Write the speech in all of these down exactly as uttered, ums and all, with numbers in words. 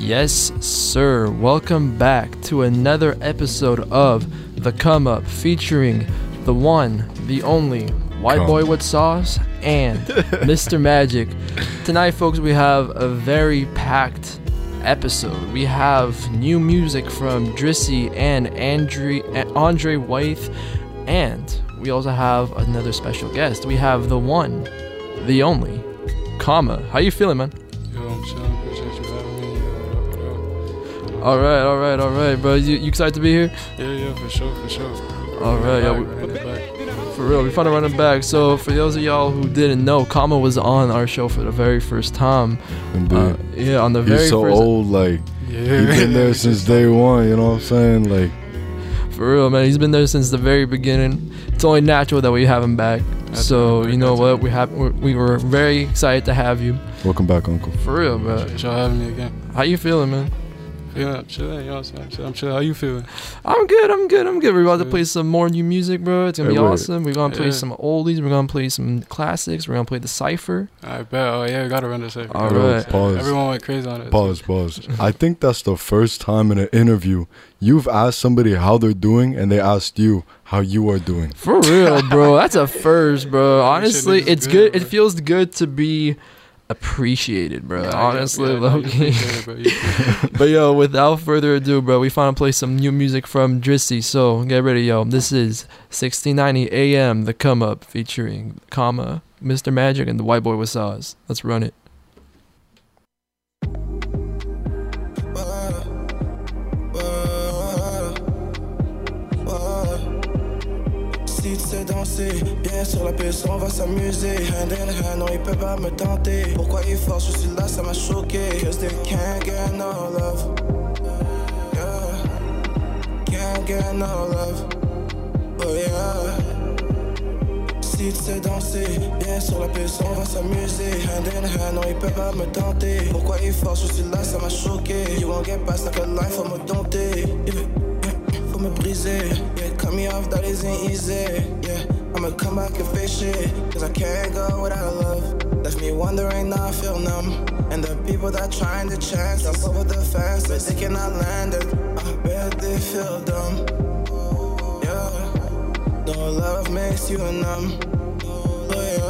Yes, sir. Welcome back to another episode of The Come Up, featuring the one, the only, White Come. Boy with Sauce and Mister Magic. Tonight, folks, we have a very packed episode. We have new music from Drizzy and Andre, Andre Wythe, and we also have another special guest. We have the one, the only, Comma. How you feeling, man? Yo, I'm chilling. Appreciate you having me. Yo, yo, yo. All right, all right, all right, bro. You, you excited to be here? Yeah, yeah, for sure, for sure. All right, yeah, Back, we- running it back. For real, we found a running back. So for those of y'all who didn't know, Kama was on our show for the very first time. Indeed. Uh, yeah, on the very He's so first. old, like, Yeah. he's been there since day one, you know what I'm saying? Like, For real, man. He's been there since the very beginning. It's only natural that we have him back. That's so right, you know that's what? right. We have we we were very excited to have you. welcome back, Uncle. For real, bro. Appreciate y'all having me again. How you feeling, man? Yeah, I'm chilling. You know what I'm saying? I'm chilling. I'm chilling. How you feeling? I'm good. I'm good. I'm good. We're about to Good. play some more new music, bro. It's gonna Hey, be wait. awesome. We're gonna play Yeah. some oldies. We're gonna play some classics. We're gonna play the cipher. I bet. Oh, yeah, we got to run this second. All Yo, right. pause. Everyone went crazy on it. Pause, pause. I think that's the first time in an interview you've asked somebody how they're doing and they asked you how you are doing. For real, bro. That's a first, bro. That Honestly, shit is it's good, good. It bro. feels good to be appreciated, bro. Yeah, Honestly, yeah, low you key. appreciate it, bro. You- But yo, without further ado, bro, we finally play some new music from Drizzy. So get ready, yo. This is sixteen ninety A M, The Come Up, featuring Comma, Mister Magic, and the White Boy with Sauce. Let's run it. Si tu sais danser, bien sur la piste, on va s'amuser. Hand in hand, non, il peut pas me tenter. Pourquoi il force, je suis là, ça m'a choqué. Cause they can't get no love. Yeah. Can't get no love. Oh yeah. Si tu sais danser, bien sur la piste, on va s'amuser. Hand in hand, non, il peut pas me tenter. Pourquoi il force, je suis là, ça m'a choqué. You won't get past like a life, faut me dompter. Yeah. Faut me briser, yeah, cut me off, that isn't easy, yeah, I'ma come back and face shit, cause I can't go without love, left me wondering, now I feel numb, and the people that trying to chance, up over the fence, but they cannot land it, I bet they feel dumb, yeah, no love makes you numb, oh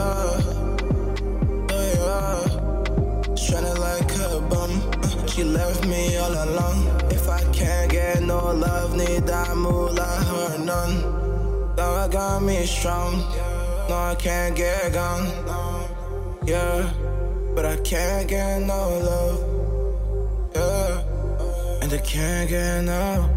yeah, oh yeah, shining like a bum, she left me all alone. If I can't get no love, need that moolah, her none. Now I got me strong. No, I can't get gone. Yeah, but I can't get no love. Yeah, and I can't get no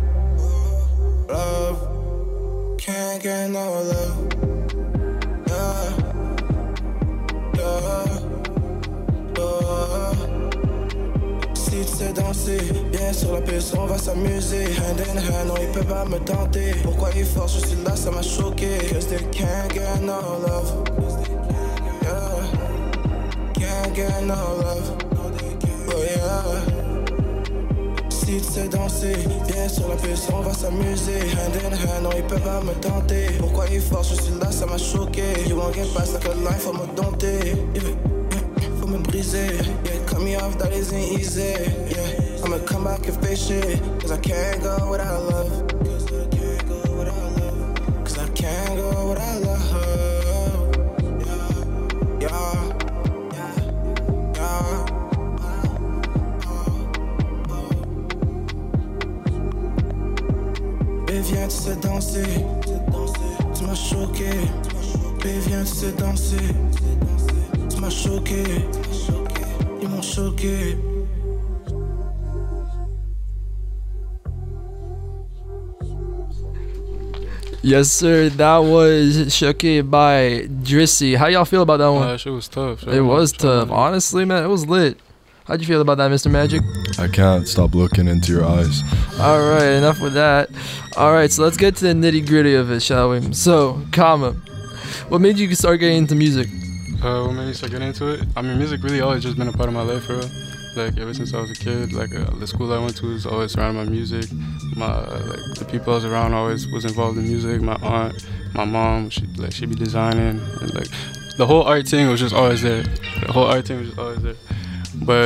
love. Can't get no love. Yeah, yeah, yeah. Si tu sais danser, bien sur la piste, on va s'amuser. Hand in hand, non, il peut pas me tenter. Pourquoi il force, je suis là, ça m'a choqué. Cause they can't get no love. Yeah, can't get no love. Oh yeah. Si tu sais danser, bien sur la piste, on va s'amuser. Hand in hand, non, il peut pas me tenter. Pourquoi il force, je suis là, ça m'a choqué. You won't get past like a life, faut me dompter. Yeah. Faut me briser, yeah, cut me off, that isn't easy, yeah, I'ma come back and face shit, cause I can't go without love, cause I can't go without love, cause I can't go without love, yeah, yeah, yeah. Baby, viens, tu sais danser, tu m'as choqué, baby, viens, tu sais danser. Tu m'as choqué, ils m'ont choqué. Yes, sir. That was Shook by Drizzy. How y'all feel about that Oh, one? that shit was tough. It was tough. Honestly, man, it was lit. How'd you feel about that, Mister Magic? I can't stop looking into your eyes. All right, enough with that. All right, so let's get to the nitty gritty of it, shall we? So, Comma, what made you start getting into music? Uh, what made me start getting into it? I mean, music really always just been a part of my life, for real. Like, ever since I was a kid, like, uh, the school I went to was always surrounded by music. My, uh, like, the people I was around always was involved in music. My aunt, my mom, she, like, she'd be designing. And, like, the whole art thing was just always there. The whole art thing was just always there. But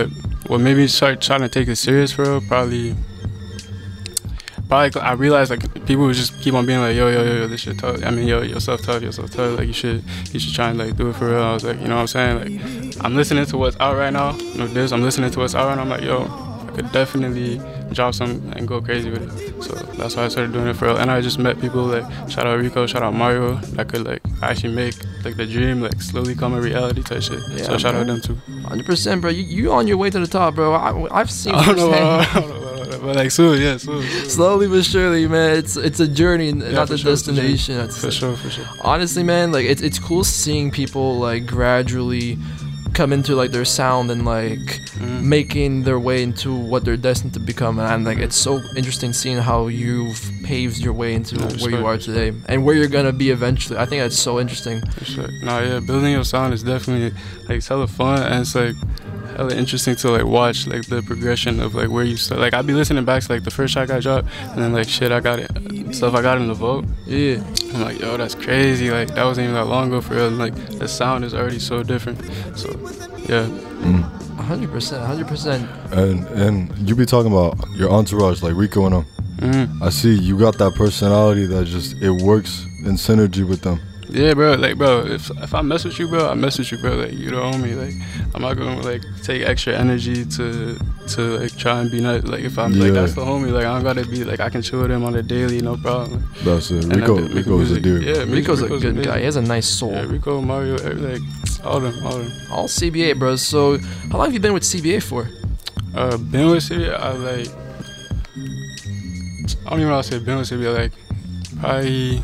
what made me start trying to take it serious for real, probably. Probably I realized like people would just keep on being like, yo, yo, yo, yo, this shit tough. I mean, yo, yourself tough, yourself tough. Like you should, you should try and like do it for real. I was like, you know what I'm saying? Like, I'm listening to what's out right now. You know this. I'm listening to what's out right now. I'm like, yo, I could definitely drop some and go crazy with it. So that's why I started doing it for real. And I just met people like, shout out Rico, shout out Mario, that could like actually make like the dream like slowly come a reality type shit. Yeah, so shout out them too. one hundred percent, bro. You you on your way to the top, bro. I, I've seen. I don't know. I don't know. But like soon, yeah, soon, soon. Slowly but surely, man. It's it's a journey, Yeah, not the for sure, destination. For That's sure, for sure. For sure. honestly, man. Like it's it's cool seeing people like gradually come into like their sound and like Mhm. making their way into what they're destined to become. And like it's so interesting seeing how you've paved your way into Yeah, where you respect, are today and where you're gonna be eventually. I think that's so interesting. For sure. Nah, yeah, building your sound is definitely like it's hella fun and it's like hella interesting to like watch like the progression of like where you start. Like I'd be listening back to like the first track I dropped and then like shit I got it stuff I got in the vault. Yeah. I'm like, yo, that's crazy. Like that wasn't even that long ago for real. And, like the sound is already so different. So yeah. Mm. one hundred percent, one hundred percent. And and you be talking about your entourage like Rico and them. Mm-hmm. I see you got that personality that just it works in synergy with them. Yeah, bro. Like, bro, if if I mess with you, bro, I mess with you, bro. Like, you the homie. Like, I'm not gonna like take extra energy to to like try and be nice. Like, if I'm Yeah. like that's the homie. Like, I don't gotta be like I can chill with him on the daily, no problem. That's it. And Rico, then make Rico is a music. dude. Yeah, music, Rico's a Rico's good amazing. guy. He has a nice soul. Yeah, Rico, Mario, every, like all them, all them. All C B A, bro. So how long have you been with C B A for? Uh, been with C B A, I like. I don't even know how to say been with C B A. Like, probably.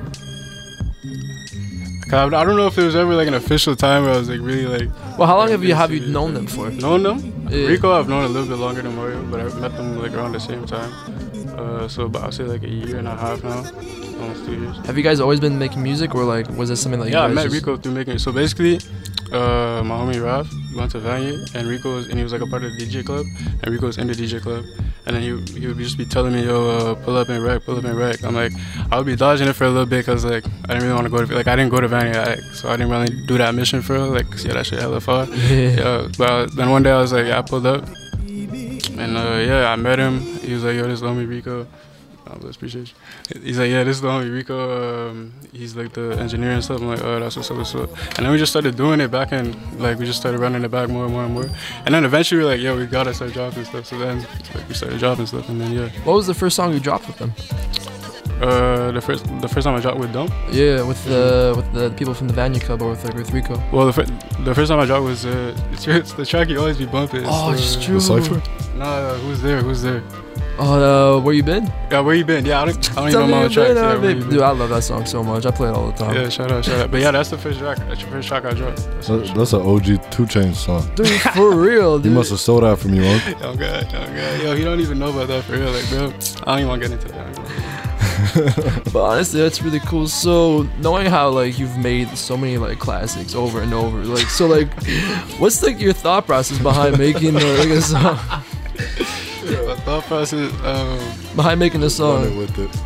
I I don't know if it was ever like an official time where I was like really like. Well, how long have you been have with you C B A. known them for? Known them? Yeah. Rico, I've known a little bit longer than Mario, but I met them like around the same time. Uh, so about I'll say like a year and a half now, almost two years. Have you guys always been making music, or like was this something that Yeah, I you guys met just- Rico through making it. So basically, uh, my homie Raf went to Vanier, and Rico was, and he was like a part of the D J club, and Rico was in the D J club, and then he he would just be telling me, yo, uh, pull up and wreck, pull up and wreck. I'm like, I would be dodging it for a little bit, cause like I didn't really want to go to like I didn't go to Vanier, like, so I didn't really do that mission for real, like 'cause, yeah, that shit hella far. Yeah. Yeah, but then one day I was like, yeah, I pulled up, and uh, yeah, I met him. He was like, yo, this is the homie Rico. I was appreciate you. He's like, yeah, this is the homie Rico. Um, he's like the engineer and stuff. I'm like, oh, that's what's up, what's up. And then we just started doing it back in, like, we just started running it back more and more and more. And then eventually we were like, yo, we gotta start dropping stuff. So then like, we started dropping stuff, and then yeah. What was the first song you dropped with them? Uh, the first the first time I dropped with Dom. Yeah, with the with the people from the Vanier Club, or with like with Rico. Well, the, fir- the first time I dropped was uh, it's, it's the track you always be bumping. It's, Oh, uh, it's true. The Cypher? Nah, who's there? Who's there? Oh, uh, where you been? Yeah, where you been? Yeah, I don't, I don't Tell even me know my where own you tracks. been, Yeah, uh, where you babe. been? Dude, I love that song so much. I play it all the time. Yeah, shout out, shout out. But yeah, that's the first track. That's the first track I dropped. That's the That- That's an O G two Chainz song. Dude, for real, He dude. must have stole that from you, huh? Yo, God, yo, God. Yo, he don't even know about that for real. Like, bro, I don't even want to get into that. But honestly, that's really cool. So knowing how like you've made so many like classics over and over, like so like, what's like your thought process behind making uh, like a song? My thought process, um, Behind making a Running song. with it.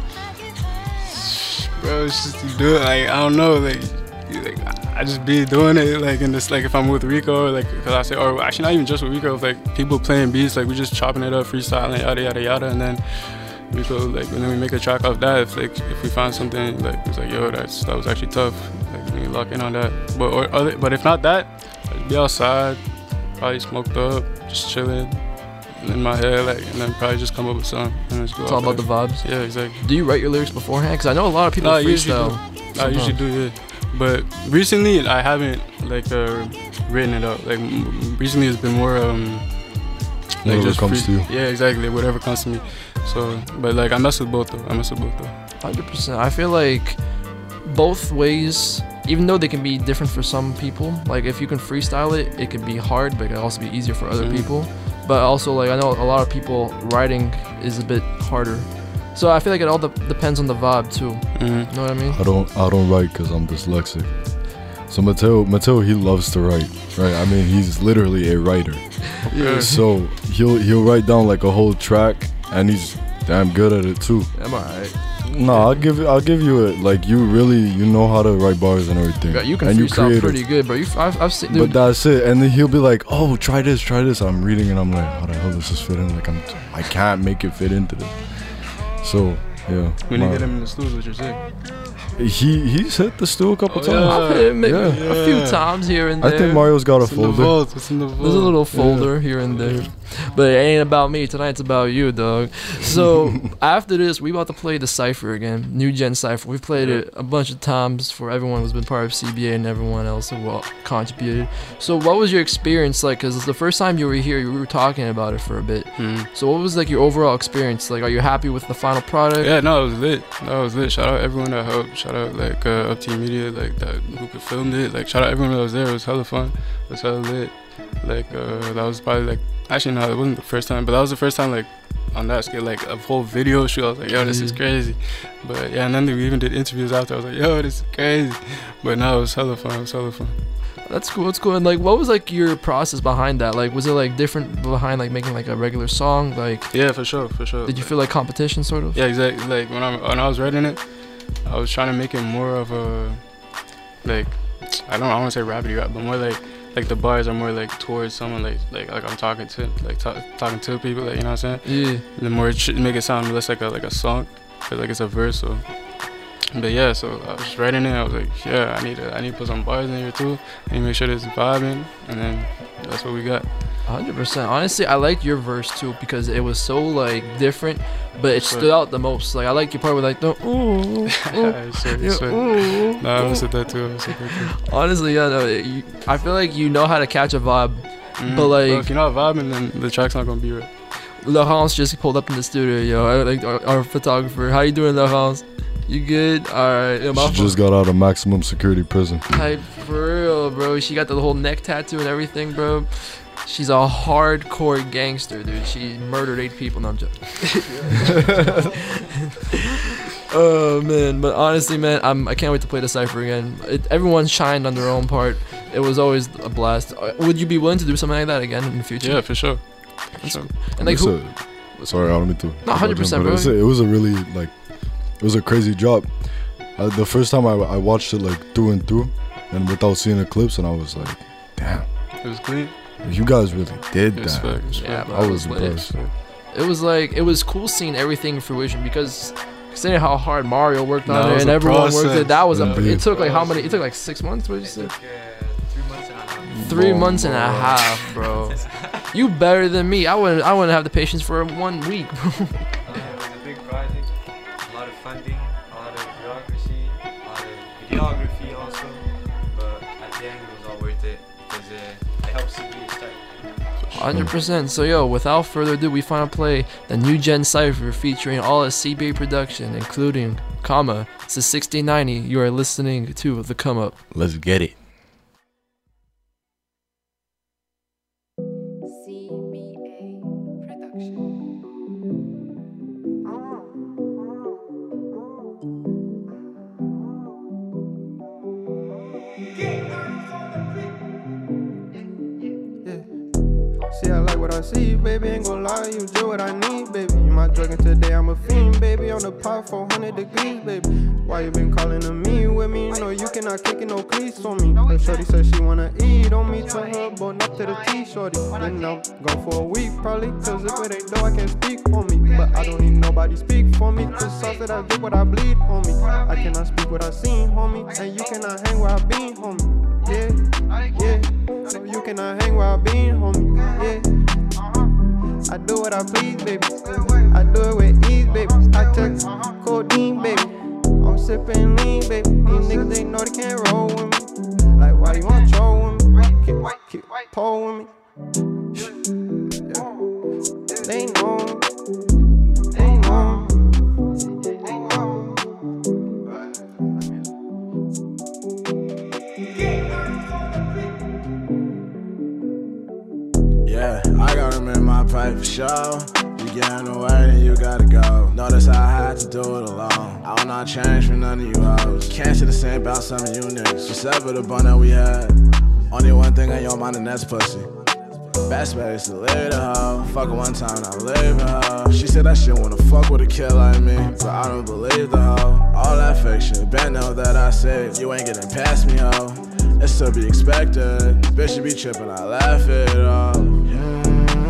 bro, it's just you do it. Like, I don't know. Like, you- like I just be doing it. Like, in this, like, if I'm with Rico, like, cause I say, or actually not even just with Rico, if, like people playing beats, like we just chopping it up, freestyling, yada yada yada, and then Rico, like, and then we make a track off that. If like if we find something, like it's like, yo, that's that was actually tough. Like, we lock in on that. But or other, but if not that, I'd be outside, probably smoked up, just chilling in my head, like, and then probably just come up with something and just go. It's all off about the that. vibes. Yeah, exactly. Do you write your lyrics beforehand? Because I know a lot of people No, I usually freestyle. I usually do, yeah. But recently, I haven't like uh, written it out. Like m- recently, it's been more um, like Whatever just comes free- to you. Yeah, exactly. Whatever comes to me. So, but like I mess with both though. I mess with both though. one hundred percent. I feel like both ways, even though they can be different for some people, like if you can freestyle it, it can be hard, but it can also be easier for other Mhm. people. But also, like I know a lot of people writing is a bit harder. So I feel like it all de- depends on the vibe too. Mm-hmm. You know what I mean? I don't I don't write because I'm dyslexic. So Mateo Mateo he loves to write, right? I mean he's literally a writer. Yeah. So he'll he'll write down like a whole track and he's damn good at it too. I'm alright. No, I'll give you. I'll give you it. Like you really, you know how to write bars and everything. Yeah, you can and freestyle creative. pretty good, bro. You, I've, I've seen. Dude, But that's it. And then he'll be like, "Oh, try this, try this." I'm reading and I'm like, "How the hell does this fit in?" Like I'm, I can't make it fit into this. So yeah. We need to my- get him in the studios, what you're saying. He he's hit the stool a couple Oh, times. yeah. I've hit it maybe Yeah. a few Yeah. times here and I there. think Mario's got a It's in the folder. vault. It's in the vault. There's a little folder here and there. But it ain't about me. Tonight's about you, dog. So after this, we about to play the Cypher again. New Gen Cypher. We've played it a bunch of times for everyone who's been part of C B A and everyone else who uh, contributed. So what was your experience like? Because the first time you were here, we were talking about it for a bit. Mhm. So what was like your overall experience? Like, are you happy with the final product? Yeah, no, it was lit. No, it was lit. Shout out everyone that helped. Shout out like uh, Up Team Media, like that who could filmed it. Like shout out everyone that was there. It was hella fun. It was hella lit. Like uh, that was probably like actually no, it wasn't the first time, but that was the first time like on that scale, like a whole video shoot. I was like, yo, this is crazy. But yeah, and then we even did interviews after. I was like, yo, this is crazy. But no, it was hella fun. It was hella fun. That's cool. That's cool. And like, what was like your process behind that? Like, was it like different behind like making like a regular song? Like, Yeah, for sure, for sure. did you feel like competition sort of? Yeah, exactly. Like when I when I was writing it, I was trying to make it more of a like I don't I want to say rapidy rap, but more like like the bars are more like towards someone like like like I'm talking to like ta- talking to people, like you know what I'm saying. Yeah. The more it should make it sound less like a like a song, cause like it's a verse. So, but yeah, so I was writing it. I was like, yeah, I need to I need to put some bars in here too. I need to make sure it's vibing, and then that's what we got. one hundred percent. Honestly, I liked your verse too because it was so like different, but it stood out the most. Like I like your part with like the ooh, ooh, Sorry, yeah, sorry. ooh, Nah, I ooh. said that too. I said that too. Honestly, yeah, no, you, I feel like you know how to catch a vibe. Mm, But, like- well, if you're not vibing, then the track's not gonna be right. Laurence just pulled up in the studio, yo. I, like our, our photographer. How you doing, Laurence? You good? All right. Yeah, my She just got out of maximum security prison. Type for real, bro. She got the whole neck tattoo and everything, bro. She's a hardcore gangster, dude. She murdered eight people. No, I'm joking. Oh man, but honestly, man, I'm I can't wait to play the Cypher again. It, everyone shined on their own part. It was always a blast. Uh, Would you be willing to do something like that again in the future? Yeah, for sure. For That's- sure. And like, It's who? a- sorry, I don't mean to. No, one hundred percent, but bro. it's a- It was a really like, it was a crazy job. Uh, the first time I, I watched it like through and through, and without seeing the clips, and I was like, damn, It was clean. you guys really did It was that. fact. It was Yeah, fact. bro. I it was lit. impressed. It was like it was cool seeing everything in fruition because considering how hard Mario worked on That it was and a everyone worked process. it. That was a. Yeah. It took like how many? It took like six months. What did you say? Like, uh, three months and a half. Three Whoa, months and a bro. half, bro. You better than me. I wouldn't. I wouldn't have the patience for one week, bro. Uh, it was a big project, a lot of funding, a lot of bureaucracy, a lot of videography also. But at the end, it was all worth it because uh, it helps C B A start. one hundred percent. So yo, without further ado, we finally play the New Gen Cypher featuring all of C B A production, including comma. This is sixteen ninety. You are listening to the Come Up. Let's get it. C B A production. See, I like what I see, baby. Ain't gon' lie, you do what I need, baby. You my drug, and today I'm a fiend, baby. On the pot, four hundred degrees, baby. Why you been calling to me with me? No, you cannot kick it, no cleats on me. Her shorty said she wanna eat on me. Tell her, bone up to the T, shorty. Then I'm gone for a week, probably. Cause if it ain't though, I can't speak on me. But I don't need nobody speak for me. Cause sauce that I drip, what I bleed on me. I cannot speak what I seen, homie. And you cannot hang where I been, homie. Yeah, yeah. So you cannot hang where I been, homie. Yeah. I do what I please, baby. I do it with ease, baby. I took codeine, baby. I'm sipping lean, baby. These niggas, they know they can't roll with me. Like, why you want troll with me? Keep, keep pole with me. Yeah. They know. They know. They know. Yeah, I gotta remember my pipe for sure. You get in the way, then you gotta go. Notice I had to do it alone. I will not change for none of you hoes. Can't say the same about some of you niggas. We severed the bond that we had. Only one thing on your mind, and that's pussy. Best bet is to leave the hoe. Fuck her one time, I'm leaving her. She said that shit wanna fuck with a kid like me, but I don't believe the hoe. All that fake shit, been know that I said you ain't getting past me, hoe. It's to be expected. Bitch, you be tripping, I laugh it off. Yeah.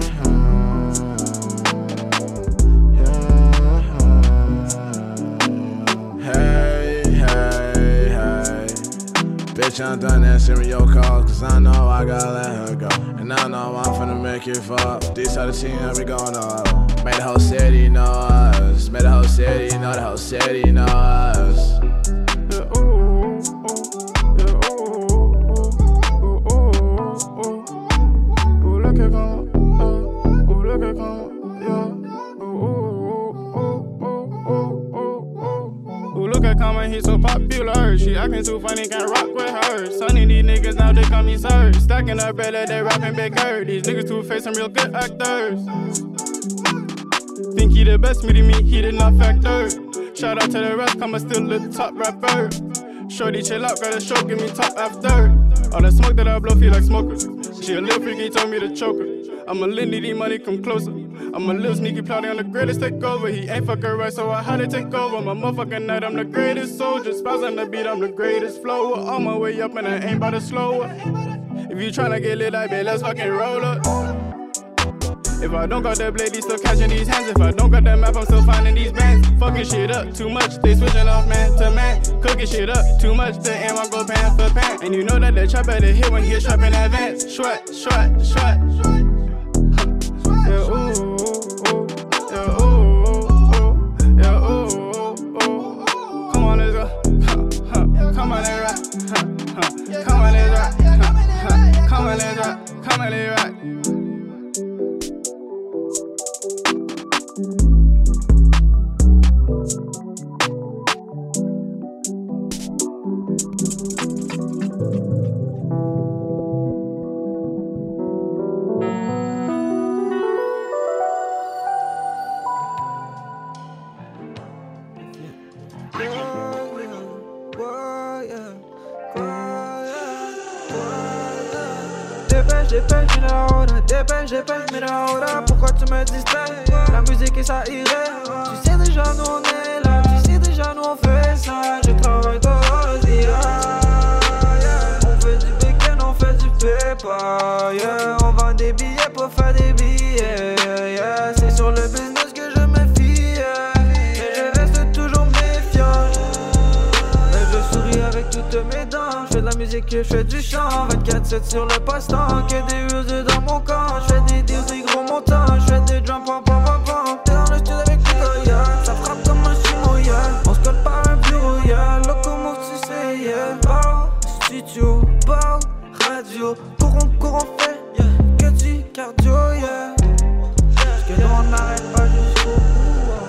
Bitch, I'm done answering your calls, cause I know I gotta let her go. And I know I'm finna make it fall. These are the team that we gon' know. Made the whole city know us. Made the whole city know the whole city know us. Yeah, ooh, ooh, yeah, ooh, ooh, ooh, ooh, ooh, look at come, uh, ooh, look at come, yeah. Ooh, ooh, ooh, ooh, ooh, ooh, ooh, look at come and he's so popular. She acting too funny, can't rock with her. Sunny, these niggas now they call me sir. Stacking up belly, they rapping bigger. These niggas too face some real good actors. Think he the best, meeting me, he did not factor. Shout out to the rest, I'm still the top rapper. Shorty chill out, got a show, give me top after. All that smoke that I blow feel like smokers. She a little freaky, told me to choke her. I'm a little needy, money come closer. I'm a little sneaky, plotting on the greatest takeover. He ain't fucking right, so I had to take over. My motherfucking night, I'm the greatest soldier. Spouse on the beat, I'm the greatest flower. On my way up and I ain't about to slow her. If you tryna get lit, I bet let's fucking roll up. If I don't got the blade, he's still catching these hands. If I don't got the map, I'm still finding these bands. Fucking shit up too much, they switching off man to man. Cooking shit up too much, the aim I go pan for pan. And you know that the trap better hit when he get trap in advance. Shwat, shwat, shwat. Yeah, ooh, ooh, yeah, ooh, ooh, yeah, ooh, ooh. Come on, let's go. Come on, let's rock. Come on, let's rock. Come on, let's rock. Come on, let's rock. Dépêche, mets la hora, dépêche, dépêche, mets la hora. Pourquoi tu me distrais? La musique et ça irait. Tu sais déjà nous on est là, tu sais déjà nous on fait ça. Je travaille toi aussi, yeah. On fait du bacon, on fait du paper, yeah. On vend des billets pour faire des billets, yeah. C'est sur le business que je me fie, yeah. Mais je reste toujours méfiant. Mais je souris avec toutes mes dents. Je fais de la musique, je fais du chant. vingt-quatre sept sur le passe-temps. Que des ruses dans mon camp. Je fais des deals, des gros montants. Je fais des drums, pam pam pam pam. T'es dans le studio avec les Goya. Ça frappe comme un chimoya. On se colle par un bureau, yeah. Locomotive, tu sais, yeah. Bar, studio, bar, radio. Courant, courant fait, yeah. Que du cardio, yeah. Parce que nous on n'arrête pas jusqu'au bout.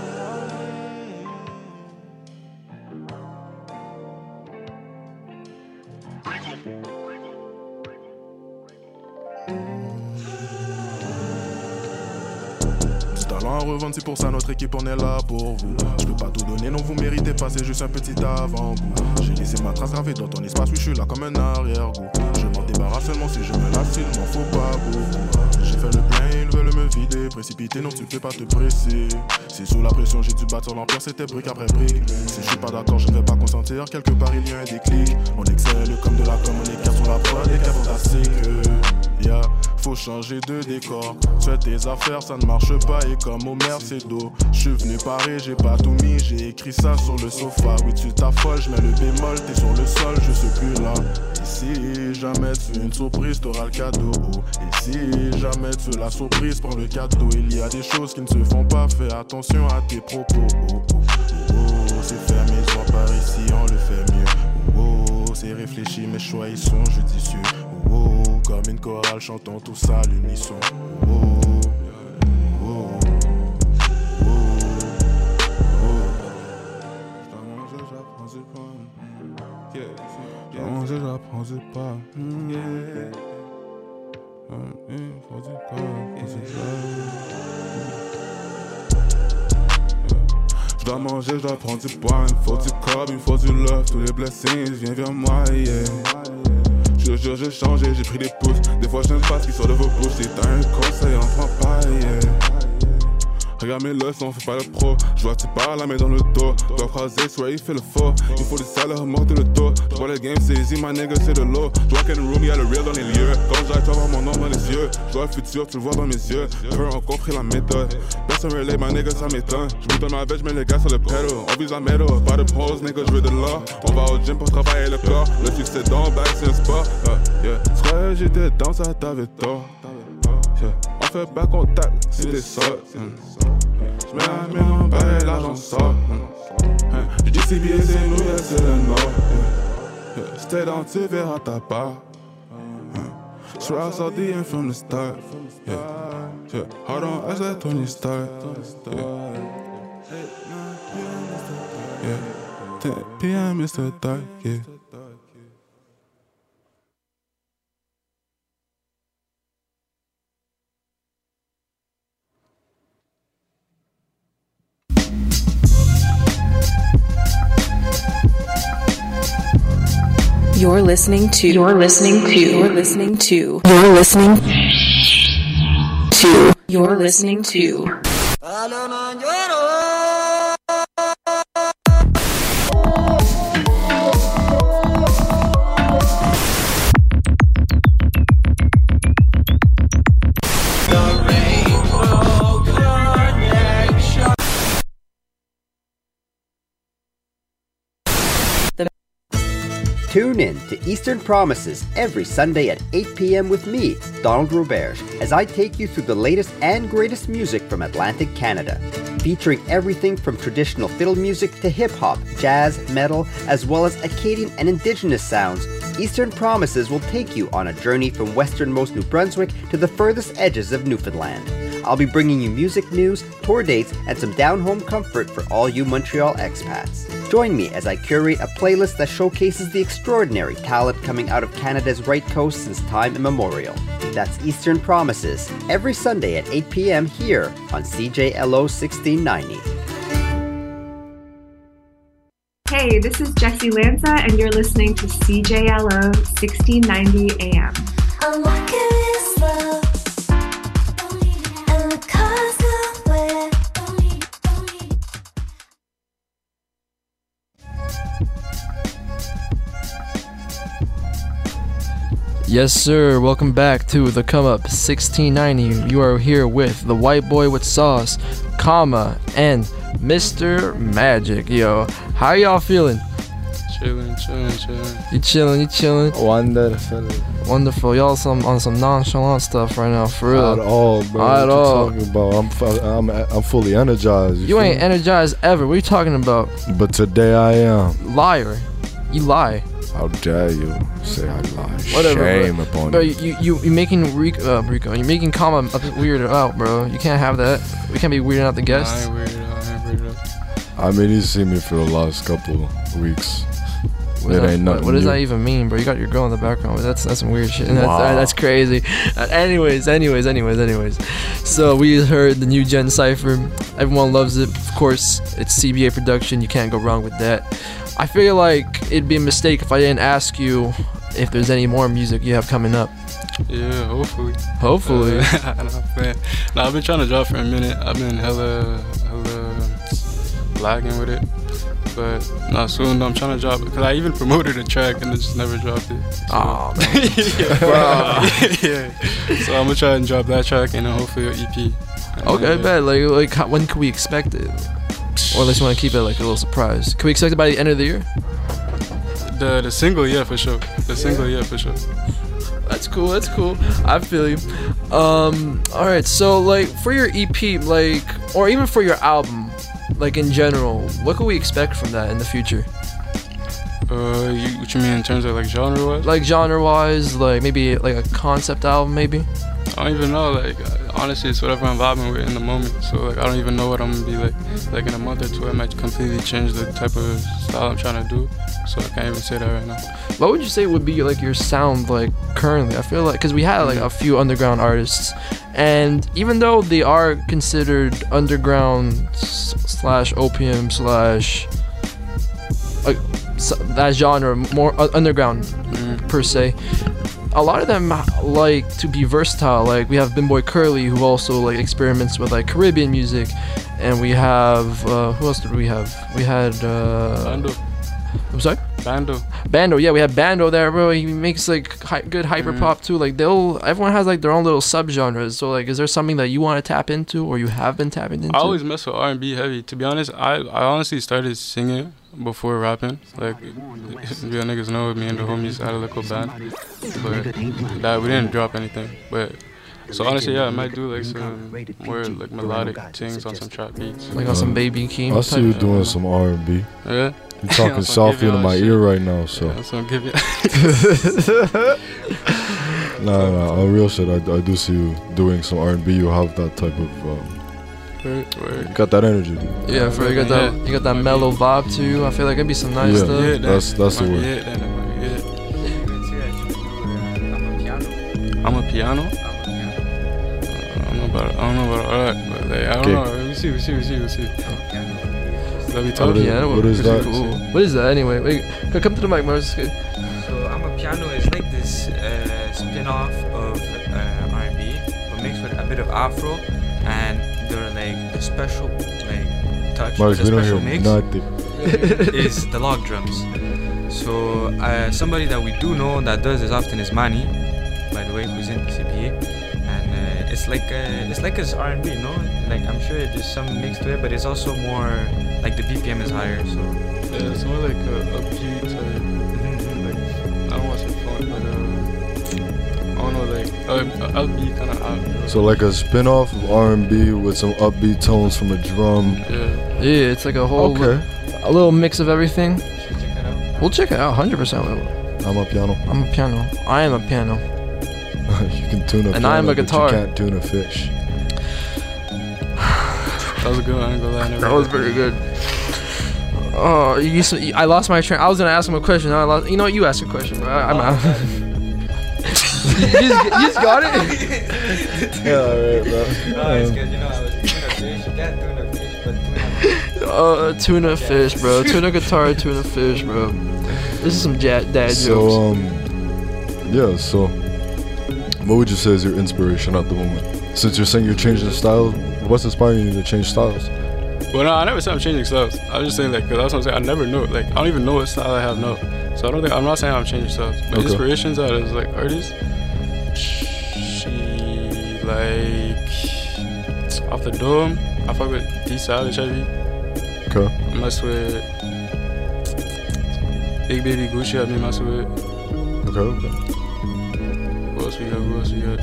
Du talent à revendre, c'est pour ça notre équipe on est là pour vous. Je peux pas tout donner, non vous méritez pas, c'est juste un petit avant-goût. J'ai laissé ma trace gravée dans ton espace, oui je suis là comme un arrière-goût. Je m'en débarrasse seulement si je me lasse, il m'en faut pas beaucoup. J'ai fait le plein, ils veulent me vider, précipiter, non tu ne fais pas te presser. C'est sous la pression, j'ai dû battre sur l'empire, c'était brique après brique. Si je suis pas d'accord, je ne vais pas consentir, quelque part il y a un déclic. On excelle comme de la com, on écarte sur la prod, et qu'à fantastique. Yeah, faut changer de décor. Fais tes affaires, ça ne marche pas. Et comme au Mercedo, je suis venu parer, j'ai pas tout mis. J'ai écrit ça sur le sofa. Oui, tu t'affoles, je mets le bémol, t'es sur le sol, je suis plus là. Et si jamais tu veux une surprise, t'auras le cadeau. Et si jamais tu veux la surprise, prends le cadeau. Il y a des choses qui ne se font pas, fais attention à tes propos. Oh, oh, oh, c'est fait maison par ici, on le fait mieux. Oh, oh, c'est réfléchi, mes choix ils sont judicieux. Oh, oh, comme une chorale, chantons tout ça à l'unisson. Oh, oh, oh, oh, oh. Je dois manger, j'apprends du pain. Yeah. Il faut du corps, je dois manger, je dois prendre du pain. Il faut du corps, il faut du love. Tous les blessings viennent vers moi, yeah. Je jure, dur, j'ai changé, j'ai pris des pouces. Des fois, j'aime pas ce qui sort de vos bouches. Si t'as un conseil, en prends pas, yeah. Regarde mes leçons, fais pas le pro. Je vois que tu parles la main dans le dos. Dois phraser, soit il fait le faux. Il faut des salaires, remonter le dos. Je vois le game, c'est easy, ma nigga, c'est de l'eau. Je vois qu'un room, y'a le real dans les lieux. Quand j'arrête, tu vas voir mon nom dans les yeux. Je vois le futur, tu le vois dans mes yeux. Peu ont compris la méthode. Personne relais, ma nigga, ça m'étonne. Je boutonne ma veste, je mets les gars sur le pédo. On vise la médo, pas de pause, nigga, je veux de l'or. On va au gym pour travailler le corps. Le succès dans le back, c'est un sport. Uh, yeah. Tu croyais j'étais dans ça, t'avais tort. Yeah. On fait pas contact, si t'es sort. J'mets la main en bas et l'argent sort. J'dis si bien c'est nous, yeah, c'est le nord. Stay down, tu verras ta part. Swear I saw the end from the start. Yeah, yeah. Hard on us like Tony Stark. Yeah, yeah. ten p.m. Mister Dark. Yeah. You're listening to. You're listening to. You're listening to. You're listening to. You're listening to. Tune in to Eastern Promises every Sunday at eight p.m. with me, Donald Robert, as I take you through the latest and greatest music from Atlantic Canada, featuring everything from traditional fiddle music to hip-hop, jazz, metal, as well as Acadian and Indigenous sounds. Eastern Promises will take you on a journey from westernmost New Brunswick to the furthest edges of Newfoundland. I'll be bringing you music news, tour dates, and some down-home comfort for all you Montreal expats. Join me as I curate a playlist that showcases the extraordinary talent coming out of Canada's right coast since time immemorial. That's Eastern Promises, every Sunday at eight p.m. here on C J L O sixteen ninety. Hey, this is Jessie Lanza, and you're listening to C J L O sixteen ninety A M. I'm walking this slow. Yes, sir. Welcome back to the Come Up sixteen ninety. You are here with the White Boy with Sauce, Comma, and Mister Magic. Yo, how y'all feeling? Chilling, chilling, chilling. You chilling? You chilling? Wonderful. Wonderful. Y'all some on some nonchalant stuff right now, for real. Not at all, bro. Not at what all. You talking about? I'm, fu- I'm, I'm fully energized. You, you ain't energized ever. What are you talking about? But today I am. Liar. You lie. How dare you say I lie? Whatever, Shame bro. upon bro, you. you. You you making Rico, uh, Rico. You're making Comma weirded out, bro. You can't have that. We can't be weirding out the guests. I ain't weirded out. I ain't weirded out. I mean, you see me for the last couple of weeks. What, it that, ain't what, nothing what does new. that even mean, bro? You got your girl in the background. That's that's some weird shit. And that's, Wow. uh, that's crazy. Uh, anyways, anyways, anyways, anyways. So we heard the new Gen Cypher. Everyone loves it. Of course, it's C B A production. You can't go wrong with that. I feel like it'd be a mistake if I didn't ask you if there's any more music you have coming up. Yeah, hopefully. Hopefully. Uh, nah, nah, I've been trying to drop for a minute. I've been hella, hella lagging with it. But not soon. I'm trying to drop it. Because I even promoted a track and I just never dropped it. So. Oh, man. yeah. yeah. So I'm going to try and drop that track and then hopefully an E P. And Okay, then, bad. Like, like, how, when can we expect it? Or at least you want to keep it like a little surprise. Can we expect it by the end of the year? The the single, yeah, for sure. The single, yeah, for sure. That's cool. That's cool. I feel you. Um. All right. So, like, for your E P, like, or even for your album, like in general, what can we expect from that in the future? Uh, you, what you mean in terms of like genre-wise? Like genre-wise, like maybe like a concept album, maybe. I don't even know. Like honestly, it's whatever I'm vibing with in the moment. So like I don't even know what I'm gonna be like. Like in a month or two, I might completely change the type of style I'm trying to do. So I can't even say that right now. What would you say would be like your sound like currently? I feel like because we had like a few underground artists, and even though they are considered underground s- slash opium slash like s- that genre more uh, underground Mm. per se, a lot of them like to be versatile. Like we have Bimboy Curly, who also like experiments with like Caribbean music, and we have uh, who else did we have? We had uh, Bando. I'm sorry. Bando. Bando, yeah, we have Bando there, bro. He makes like hi- good hyper pop too. Like they'll, everyone has like their own little subgenres. So like, is there something that you want to tap into, or you have been tapping into? I always mess with R and B heavy. To be honest, I I honestly started singing before rapping. Like, real niggas know me and the homies had a little band, but that we didn't drop anything. But so honestly, yeah, I might do like some more like melodic things on some trap beats. Like on some Baby Keem. I see you doing some R and B. Yeah. You're talking softly into my ear right now, so. Yeah, so give you. Nah, nah, on real shit, I, I do see you doing some R and B. You have that type of. Um, word, word. You got that energy. Yeah, for you got that, you got that mellow vibe too. I feel like it'd be some nice yeah, stuff. Yeah, that's that's the word. I'm a piano. I don't know about. I don't know about all that, but like, I don't know. We see, we see, we see, we see. What is, piano? What is that? Cool. What is that anyway? Wait, come to the mic, Mars. So I'm a piano is like this uh, spin-off of uh, R and B, but mixed with a bit of Afro, and they're like the special like touch, Mars, the we don't special hear mix nothing. is the log drums. So uh, somebody that we do know that does this often is Manny, by the way, who's in C P A, and uh, it's like uh, it's like his R and B, no? Like I'm sure there's some mix to it, but it's also more like the B P M is higher. So yeah, it's more like a upbeat type. Mm-hmm. Like I don't want to say fun, but uh, I don't know, like uh, upbeat kind of out. So like a spin-off of R and B with some upbeat tones from a drum. Yeah. Yeah, it's like a whole, okay. a little mix of everything. Should check it out. We'll check it out, one hundred percent. I'm a piano. I'm a piano. I am a piano. You can tune a and piano, I am a guitar. But you can't tune a fish. That was a good one. I ain't gonna lie. That was very good. Oh, you used to, I lost my train. I was gonna ask him a question. I lost. You know what? You ask a question, bro. I, I'm out. you, just, you just got it. Yeah, alright, bro. No, it's good. You know, I was tuna fish. You can't tuna fish, but tuna. Uh, tuna fish, bro. Tuna guitar, tuna fish, bro. This is some dad, dad so, jokes. um, yeah. So, what would you say is your inspiration at the moment? Since you're saying you're changing style, what's inspiring you to change styles? Well, no, I never said I'm changing styles. I was just saying, like, cause that's what I'm saying. I never know. Like, I don't even know what style I have now. So I don't think I'm not saying I'm changing styles. But okay. inspirations out as like artists. She like off the dome. I fuck with D Savage heavy. Okay. I mess with Big Baby Gucci. I been messing with. Okay. Okay. Who else we got? Who else we got?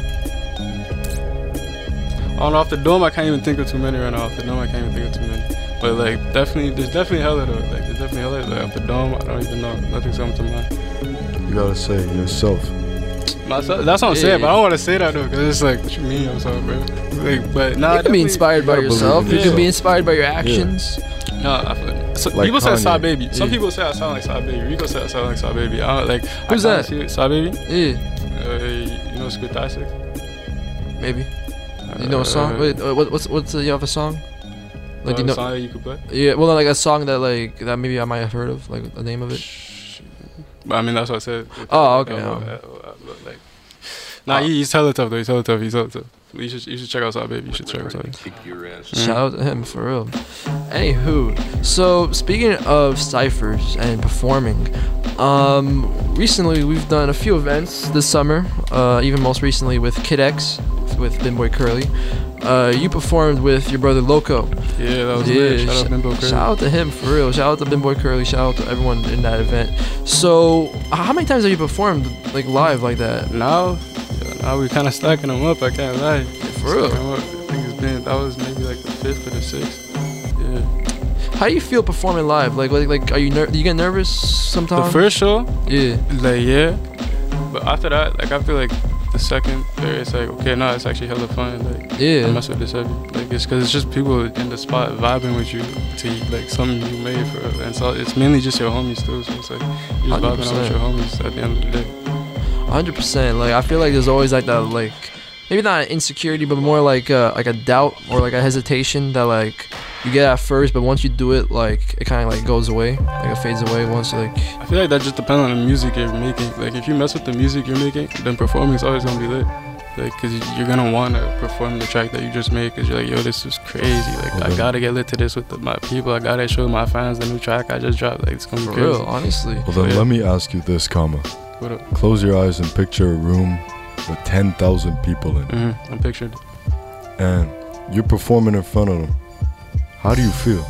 I don't know, off the dome I can't even think of too many right now. Off the dome I can't even think of too many. But like definitely, there's definitely hella though. Like there's definitely hella. Like off the dome, I don't even know. Nothing's coming to mind. You gotta say yourself. Myself. That's what I'm Yeah, saying. yeah. But I don't want to say that though, cause it's like, what you mean yourself, bro? Like, but nah. You can be inspired by gotta believe yourself. in You can yourself. be inspired by your actions. No, I feel so Like people say Kanye. Sa Baby. Some Yeah. people say I sound like Sa Baby. Rico say I sound like Sa Baby. I don't like. Who's I that? See Sa Baby. Yeah, Uh, you know Squid maybe. You know a song? Wait, uh, what, what's what's uh, you have a song? Like you know? song that you could play? Yeah, well, like a song that like that maybe I might have heard of, like the name of it. But I mean, that's what I said. Oh, okay. Uh, Oh. uh, uh, like, nah, he, he's hella tough though. He's hella tough. He's hella tough. You should you should check out Sa Baby. You should check out Sa Baby. Shout out to him for real. Anywho, so speaking of ciphers and performing, um, recently we've done a few events this summer. Uh, even most recently with Kid X, with Bimboy Curly. Uh, you performed with your brother Loco. Yeah, that was Yeah, lit. Shout sh- out Bimbo Curly. Shout out to him for real. Shout out to Bimboy Curly. Shout out to everyone in that event. So, h- how many times have you performed like live like that? Now, yeah, now we kind of stacking them up. I can't lie. For real? Stacking 'em up. I think it's been that was maybe like the fifth or the sixth. Yeah. How do you feel performing live? Like, like, like, are you ner- do you get nervous sometimes? The first show, yeah, like yeah, but after that, like I feel like the second, third, it's like okay, no, it's actually hella fun. Like Yeah. I mess with this heavy. Like it's because it's just people in the spot vibing with you to like something you made for, and so it's mainly just your homies too. So it's like you're just vibing out with your homies at the end of the day. one hundred percent. Like, I feel like there's always like that, like, maybe not an insecurity, but more like uh, like a doubt or like a hesitation that like you get at first, but once you do it, like it kind of like goes away, like it fades away once you like. I feel like that just depends on the music you're making. Like if you mess with the music you're making, then performing is always gonna be lit. Like, cause you're gonna wanna perform the track that you just made, cause you're like, yo, this is crazy. Like, okay. I gotta get lit to this with the, my people. I gotta show my fans the new track I just dropped. Like, it's gonna be For crazy. real, honestly. Well, then yeah. let me ask you this, Kama. What up? Close your eyes and picture a room with ten thousand people in it. Mm-hmm. I'm pictured. And you're performing in front of them. How do you feel?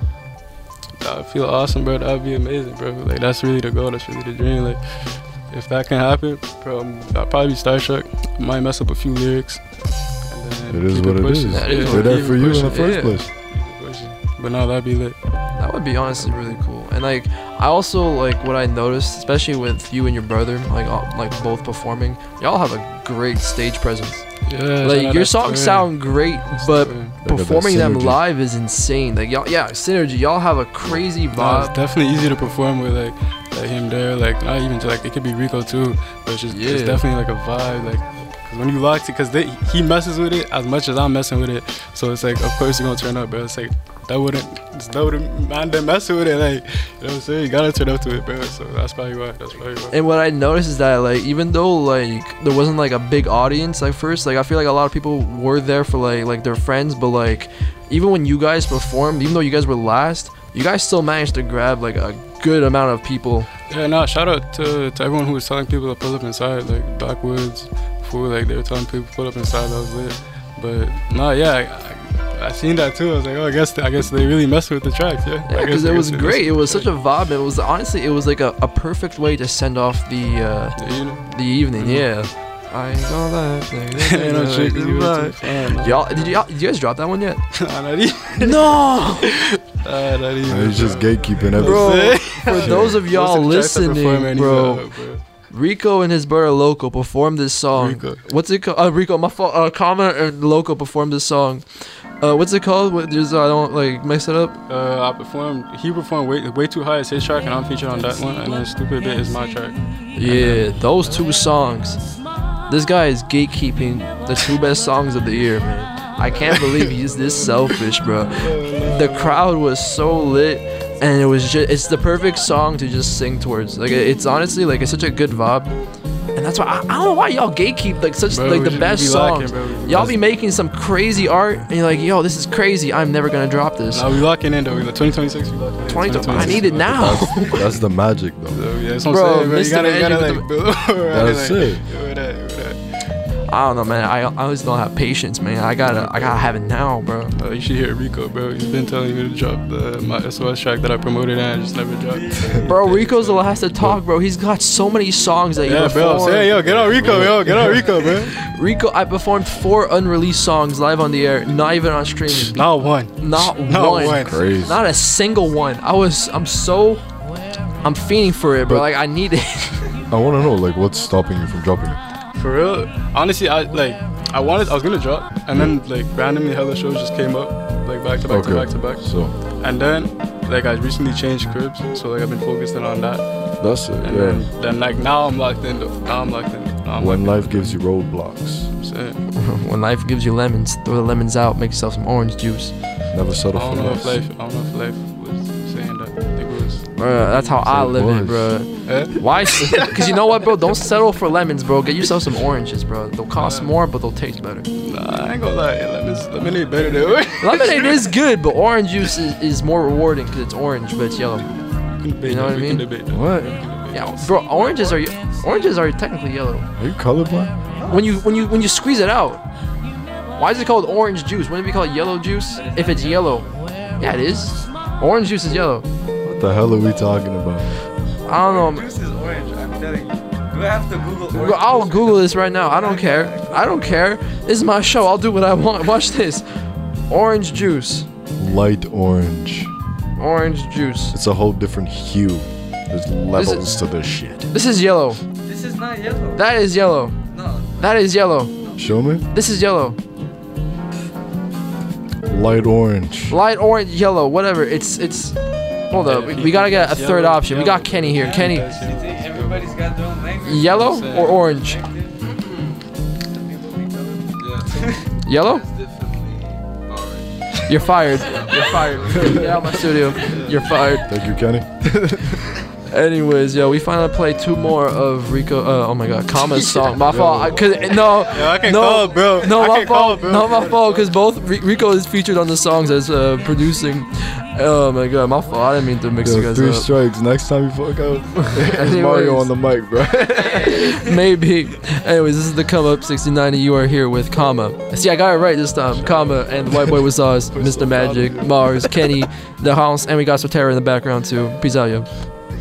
I feel awesome, bro. That'd be amazing, bro. Like, that's really the goal. That's really the dream. Like, if that can happen, bro, I'll probably be starstruck. Might mess up a few lyrics. And then It is keep what it pushing. is. That is They're what there keep for you in pushing. the first Yeah. place. But no, that'd be lit. That would be honestly really cool. And like I also like what I noticed, especially with you and your brother, like all, like both performing, y'all have a great stage presence. Yeah, Like your songs sound great, but performing them synergy. live is insane. Like y'all, yeah, synergy. Y'all have a crazy Nah, vibe. it's definitely easy to perform with like like him there. Like not even to, like it could be Rico too, but it's just it's Yeah. definitely like a vibe. Like cause when you lock it, cause they, he messes with it as much as I'm messing with it. So it's like of course you're gonna turn up, bro. It's like that wouldn't that wouldn't man them messing with it. Like you know what I'm saying? You gotta turn up to it, bro. So that's probably why. That's probably why. And what I noticed is that like even though like there wasn't like a big audience at first, like I feel like a lot of people were there for like like their friends, but like even when you guys performed, even though you guys were last, you guys still managed to grab like a good amount of people. Yeah, no, shout out to, to everyone who was telling people to pull up inside, like Backwoods, Fool, like they were telling people to pull up inside, that was lit. But no, yeah, I, I, I seen that too. I was like, oh, I guess I guess they really messed with the tracks, yeah. Yeah, I because guess- it I was guess they great. It messed was with such a vibe. It was honestly, it was like a, a perfect way to send off the uh, the evening. the evening. Mhm. Yeah. I ain't gonna lie. Ain't no trick, 'cause you were too fun, man. Y'all, did y'all, did you guys drop that one yet? Nah, not even. No. Uh, not even. And he's just gatekeeping Bro, everything. for those of y'all Most of the tracks I perform listening, ain't bro, even out, bro. Rico and his brother Loco performed this song. Rico. What's it called? Uh, Rico, my fault. Uh, Kama and Loco performed this song. Uh, what's it called? What, just so I don't like mess it up. Uh, I performed. He performed way way too high as his track, and I'm featured on that one. And then Stupid Bit is my track. Yeah, those two songs. This guy is gatekeeping the two best songs of the year, man. I can't believe he's this selfish, bro. The crowd was so lit, and it was just—it's the perfect song to just sing towards. Like, it's honestly like it's such a good vibe, and that's why I, I don't know why y'all gatekeep like such Bro, like we the should best be locking, songs. bro. We- Y'all be making some crazy art, and you're like, yo, this is crazy. I'm never gonna drop this. Now we locking in though. We like twenty twenty-six. We locking in. twenty I need it now. That's, that's the magic, though. So, yeah, that's what Bro, I'm saying, bro. You Mister gotta, you gotta Magic like with build over That's like, it. over that, over that. I don't know, man. I, I always don't have patience, man. I gotta, I gotta have it now, bro. Uh, you should hear Rico, bro. He's been telling me to drop the my S O S track that I promoted and I just never dropped. Bro, Rico's the last to talk, bro. He's got so many songs that he Yeah, bro. I'm performed. saying, yo, get on Rico, yo, get on Rico, bro. Rico, I performed four unreleased songs live on the air, not even on streaming. Not one. Not, Not one. one. Crazy. Not a single one. I was, I'm so, I'm fiending for it, bro. But- Like, I need it. I want to know, like, what's stopping you from dropping it? For real, honestly, I like I wanted I was gonna drop, and then like randomly hella shows just came up, like back to back Okay. to back to back. So, And then like I recently changed cribs, so like I've been focusing on that. that's it, And yeah. then, then like now I'm locked in. Though. Now I'm locked in. Now I'm When locked life gives you roadblocks, in. I'm saying. When life gives you lemons, throw the lemons out, make yourself some orange juice. never I settle don't for know if less. life. I don't know if life was saying that. I think it was. Bro, that's how I So it live it, was. bro. Eh? Why? Because you know what, bro? Don't settle for lemons, bro. Get yourself some oranges, bro. They'll cost more, but they'll taste better. Nah, I ain't gonna lie. Lemon's, lemonade better than orange. Lemonade is good, but orange juice is, is more rewarding because it's orange, but it's yellow. You know what I mean? What? Yeah, bro. Oranges are oranges are technically yellow. Are you colorblind? When you when you when you squeeze it out, why is it called orange juice? Wouldn't it be called yellow juice if it's yellow? Yeah, it is. Orange juice is yellow. What the hell are we talking about? I don't know. Juice is orange, I'm telling you. Do I have to Google orange? Bro, I'll Google this right now. I don't care. I don't care. This is my show. I'll do what I want. Watch this. Orange juice. Light orange. Orange juice. It's a whole different hue. There's levels to this shit. This is yellow. This is not yellow. That is yellow. No. That is yellow. Show me. This is yellow. Light orange. Light orange, yellow, whatever. It's it's. Hold up. We, we gotta get a third option. We got Kenny here. Kenny. You think everybody's got their own language? Yellow or orange? Yeah. Yellow? It's definitely orange. You're fired. You're fired. Get out of my studio. You're fired. Thank you, Kenny. Anyways, yo, we finally played two more of Rico. Uh, oh my God, Kama's song. My fault. I could no. Yo, I can no, call it, bro. No, I my can call fault. it, bro. No, my fault. Because both Rico is featured on the songs as uh, producing. Oh my God, my fault. I didn't mean to mix Yo, you guys three up. strikes. Next time you fuck out, it's Mario on the mic, bro. Maybe. Anyways, this is the Come Up sixty ninety. You are here with Kama. See, I got it right this time. Kama and the White Boy with Sauce, Mister Magic, Mars, Kenny, The House, and we got Soterra in the background too. Peace out, yo.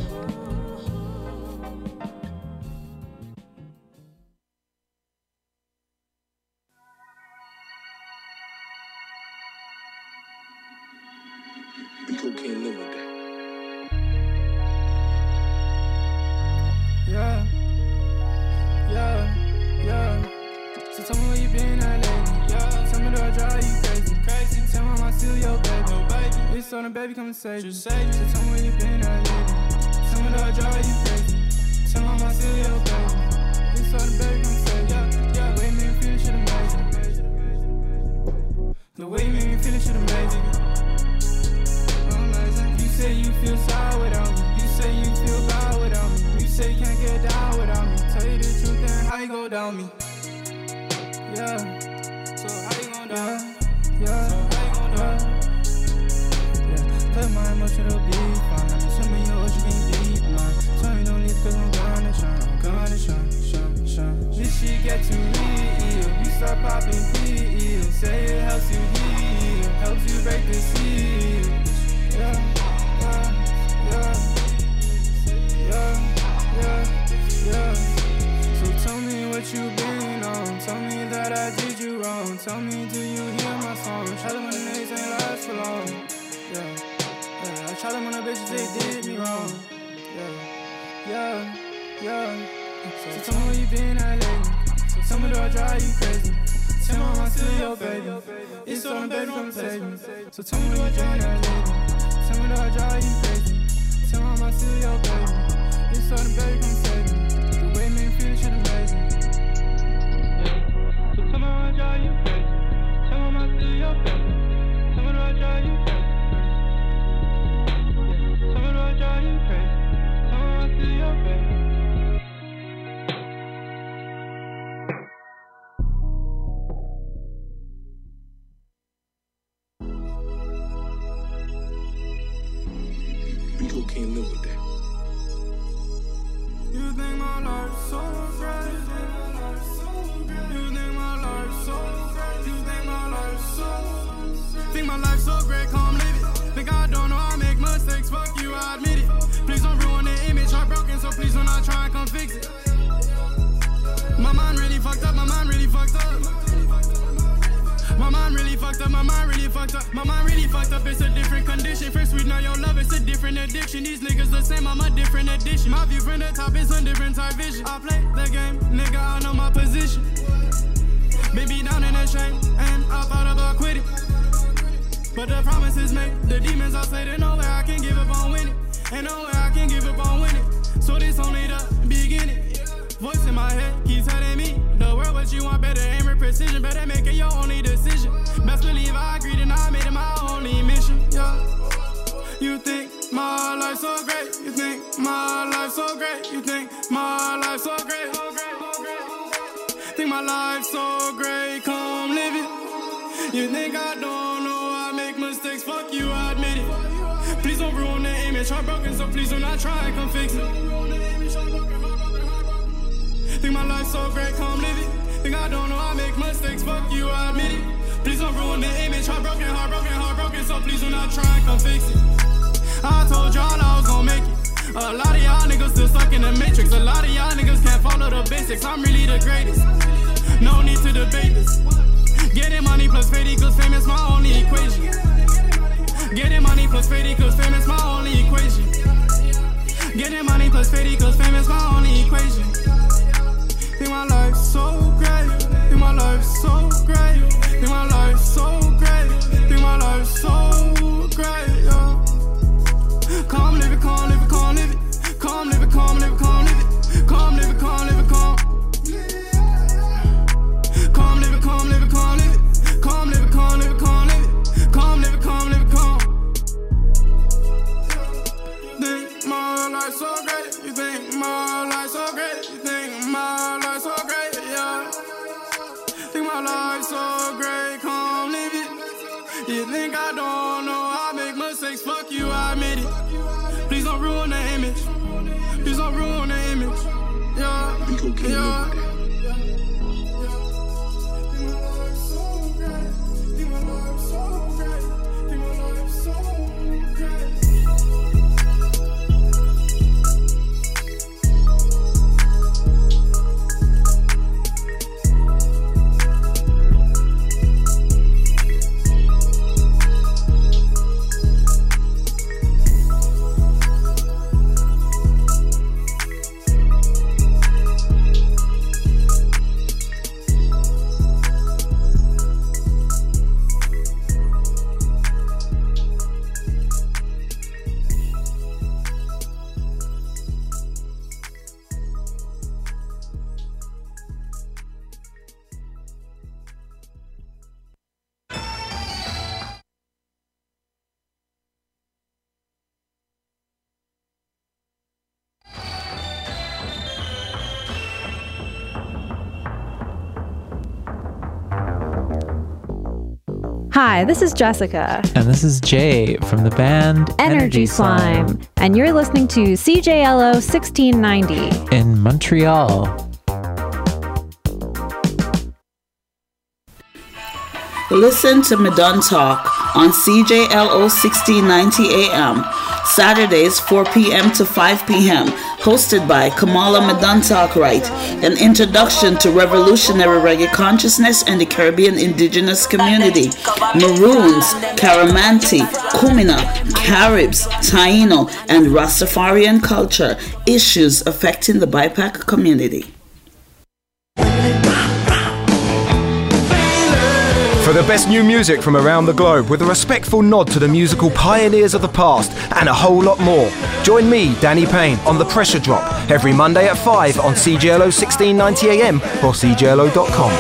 Yeah, yeah, yeah. So tell me where you been at lately. Yeah, tell me do I drive you crazy? Crazy. Tell me I'm still your baby. Oh, baby. It's on the baby, come and save you. Save you. So tell me where you been at lately. Tell me do I drive you crazy? Tell me I'm still your baby. It's on the baby, come and save you. Yeah, yeah. The way you make me feel shit amazing. The way you make me feel shit amazing. Amazing. You say you feel sorry without me. You say you feel bad without me. You say you can't get down without me. Tell you the truth, then how you go down me? Yeah. So how you gon' down? Yeah. So how you gon' down? Yeah. Play my emotional beat, fine. Show me your what you can beat, man. Tell me don't leave cause I'm gonna shine. I'm gonna shine, shine, shine. This shit get too real. You start popping pills. Say it helps you heal. Helps you break the seal. Yeah, yeah, yeah. Yeah, yeah, yeah. So tell me what you been on. Tell me that I did you wrong. Tell me, do you hear my song? Try them when the niggas ain't last for long. Yeah, yeah. I try them when the bitches they did me wrong. Yeah, yeah, yeah. So tell me where you been at lately. So tell me do I drive you crazy? Tell me I'm still your baby. It's on the baby, come save me. So tell me do I drive you lately. Tell me do I drive you crazy? Tell me I'm still your baby. It's on the baby, come save me. The way you make me feel shit amazing. So tell me do I drive you crazy? Tell me I'm still your baby. Tell me do I drive you crazy? Tell me do I drive you crazy? Tell me I'm still your baby. Rico can't live with that. You think my life's so great? You think my life's so great? You think my life's so Think my life's so great, come live it. Think I don't know I make mistakes, fuck you, I admit it. Please don't ruin the image, heartbroken, so please do not try and come fix it. My mind really fucked up, my mind really fucked up. My mind really fucked up, my mind really fucked up. My mind really fucked up, it's a different condition. First we know your love, it's a different addiction. These niggas the same, I'm a different addition. My view from the top is a different type vision. I play the game, nigga, I know my position. Baby down in the shame, and I thought about quitting. But the promises made, the demons all say there's nowhere I can give up on winning. Ain't nowhere I can give up on winning. So this only the beginning. Voice in my head keeps telling me the world what you want, better aim with precision, better make it your only decision. Best believe I agreed and I made it my only mission. Yeah. You think my life's so great? You think my life's so great? You think my life's so great? Think my life's so great? Come live it. You think I don't know I make mistakes? Fuck you, I admit it. Please don't ruin the image, heartbroken, so please do not try and come fix it. Think my life's so great, come live it. Think I don't know I make mistakes, fuck you, I admit it. Please don't ruin the image, heartbroken, heartbroken, heartbroken, so please do not try and come fix it. I told y'all I was gon' make it. A lot of y'all niggas still stuck in the matrix. A lot of y'all niggas can't follow the basics. I'm really the greatest. No need to debate this. Getting money plus fame equals fame is my only equation. Getting money plus fame equals fame is my only equation. Getting money plus fame equals fame is my only equation. Think my life's so great. Think my life's so great. Think my life's so great. Think my life's so great, yeah. Calm, live it, calm, live it, calm, live it. Calm, live it, calm, live it, calm, live it. Calm, live it, calm, live it, calm. Calm, live it, calm, live it, calm, live it. Calm, live it, calm, live it, calm, live it. Calm, live it, calm, live it, calm. You think I don't know I make mistakes? Fuck you, I admit it. Please don't ruin the image. Please don't ruin the image. Yeah, yeah. Hi, this is Jessica. And this is Jay from the band Energy, Energy Slime. Slime. And you're listening to C J L O sixteen ninety. In Montreal. Listen to Madon Talk on C J L O sixteen ninety A M, Saturdays four p.m. to five p.m. Hosted by Kamala Madon Talk Right, an introduction to revolutionary reggae consciousness and the Caribbean indigenous community. Maroons, Caramanti, Kumina, Caribs, Taino, and Rastafarian culture. Issues affecting the B I P A C community. For the best new music from around the globe, with a respectful nod to the musical pioneers of the past, and a whole lot more, join me, Danny Payne, on The Pressure Drop, every Monday at five on C J L O sixteen ninety A M or C J L O dot com.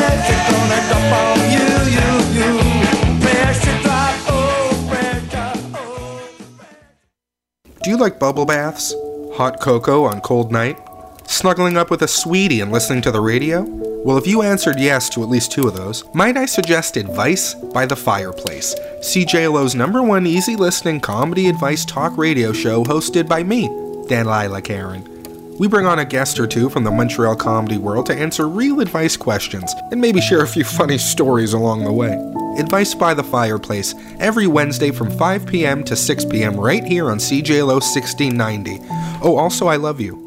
Do you like bubble baths? Hot cocoa on cold night? Snuggling up with a sweetie and listening to the radio? Well, if you answered yes to at least two of those, might I suggest Advice by the Fireplace, C J L O's number one easy listening comedy advice talk radio show hosted by me, Delilah Karen. We bring on a guest or two from the Montreal comedy world to answer real advice questions and maybe share a few funny stories along the way. Advice by the Fireplace, every Wednesday from five p.m. to six p.m. right here on C J L O sixteen ninety. Oh, also, I love you.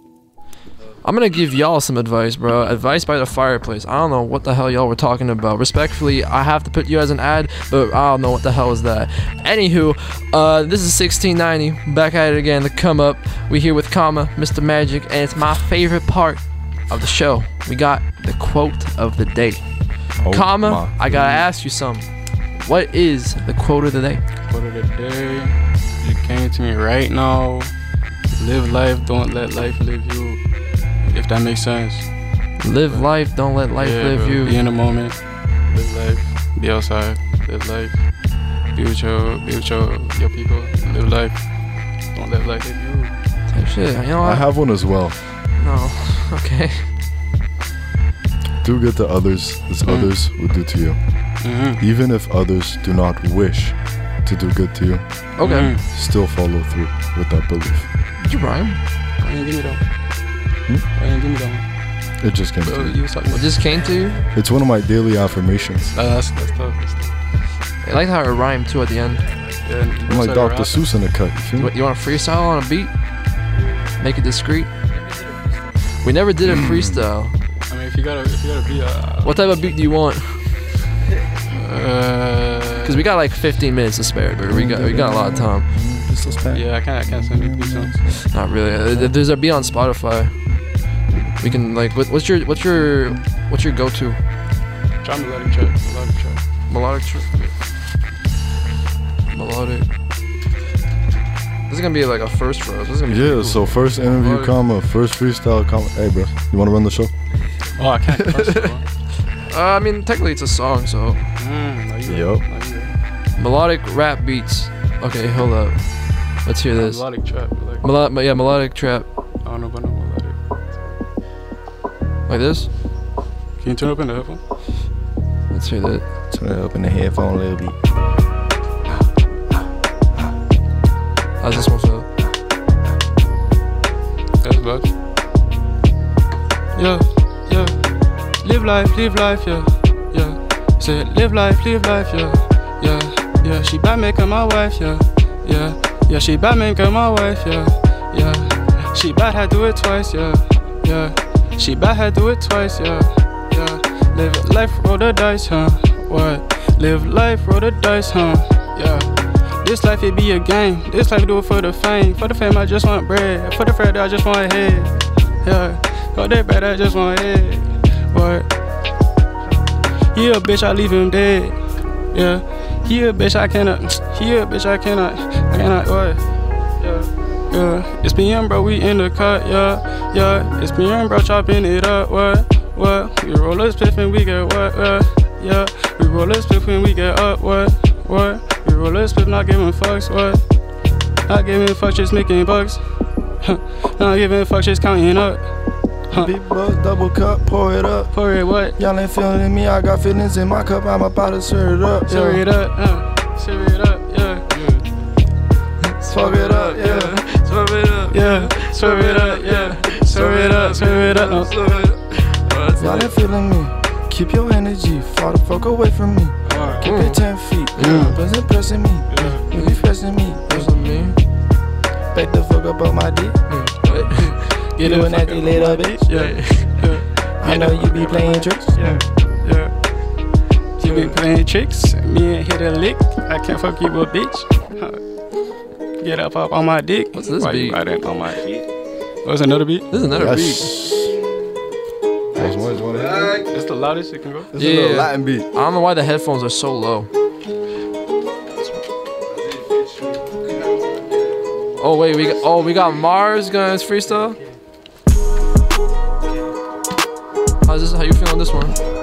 I'm gonna give y'all some advice, bro. Advice by the Fireplace. I don't know what the hell y'all were talking about. Respectfully, I have to put you as an ad, but I don't know what the hell is that. Anywho, uh, this is sixteen ninety. Back at it again. The come up. We here with Comma, Mister Magic, and it's my favorite part of the show. We got the quote of the day. Oh, Comma, my. I gotta ask you something. What is the quote of the day? Quote of the day. It came to me right now. Live life, don't let life live you. If that makes sense. Live life, don't let life yeah, live bro. you. Be in the moment. Live life. Be outside. Live life. Be with your, be with your, your people. Live life. Don't let life live you. Type shit. You know what? I have one as well. No. Okay. Do good to others as mm. others would do to you. Mm-hmm. Even if others do not wish to do good to you. Okay. Mm. Still follow through with that belief. Did you rhyme? Why didn't give me that? Hmm? Why didn't give me that one? It just came so to you. me. It just came to you? It's one of my daily affirmations. Uh, that's, that's tough. That's tough. I like how it rhymed too at the end. Yeah, I'm like Doctor Seuss in the cut. You, you, you want to freestyle on a beat? Make it discreet? We never did a freestyle. I mean, if you got a, if you got a beat. Uh, what type of beat do you want? Because uh, we got like fifteen minutes to spare, but we got we got a lot of time. Yeah, I can't I can't send you beat songs. Not really. There's a beat on Spotify. We can like. What, what's your what's your what's your go-to? Try melodic track. Melodic track. Melodic track. Melodic. This is gonna be like a first for us. This is gonna be yeah. Cool. So first interview, melodic. comma, first freestyle, comma. Hey, bro, you wanna run the show? Oh, I can't. uh, I mean, technically it's a song, so. Mm, yep. Melodic rap beats. Okay, hold up. Let's hear this. Melodic trap. Like Melo- yeah, melodic trap. I don't know about no melodic. Like this? Can you turn up in the headphone? Let's hear that. Turn it up in the headphone a little bit. How's this one feel? That's vibes. Yeah, yeah. Live life, live life, yeah, yeah. Say live life, live life, yeah, yeah, yeah. She bad making my wife, yeah, yeah, yeah. She bad making my wife, yeah, yeah. She bad had do it twice, yeah, yeah. She bad had do it twice, yeah, yeah. Live life, roll the dice, huh? What? Live life, roll the dice, huh? Yeah. This life it be a game. This life do it for the fame. For the fame I just want bread. For the bread I just want head. Yeah. For the bread I just want head. What? He a bitch, I leave him dead. Yeah. He a bitch, I cannot. He a bitch, I cannot. I cannot. What? Yeah. Yeah. It's me and bro, we in the cut. Yeah. Yeah. It's me and bro chopping it up. What? What? We roll a spliff and we get what? Uh, yeah. We roll a spliff when we get up. What? What? We roll a spliff, not giving fucks. What? Not giving fucks, just making bucks. Not giving fucks, just counting up. Huh. Big bucks, double cup, pour it up. Pour it what? Y'all ain't feeling me, I got feelings in my cup, I'm about to serve it up. Serve yeah. it up, uh, serve it up, yeah. Swerve it up, yeah. Swerve it up, yeah. Swerve it up, yeah. Swerve it up, swerve it up, no. Y'all ain't feeling me. Keep your energy, far the fuck away from me. Right. Keep mm. it ten feet, yeah. Wasn't pressing me, yeah. You be pressing me, pressing me. Back the fuck up on my dick. Mm. Get you an acting little bitch. Yeah. yeah. I know you be playing tricks. Yeah. Yeah. You be playing tricks. Me ain't hit a lick. I can't fuck you a bitch. Get up up on my dick. What's this Why beat? You riding on my feet. What's another beat? This is another yes. beat. There's one, there's one uh, it's the loudest it can go. It's yeah. a little Latin beat. I don't know why the headphones are so low. Oh wait, we got, oh we got Mars going his freestyle. How's this? How you feeling this one?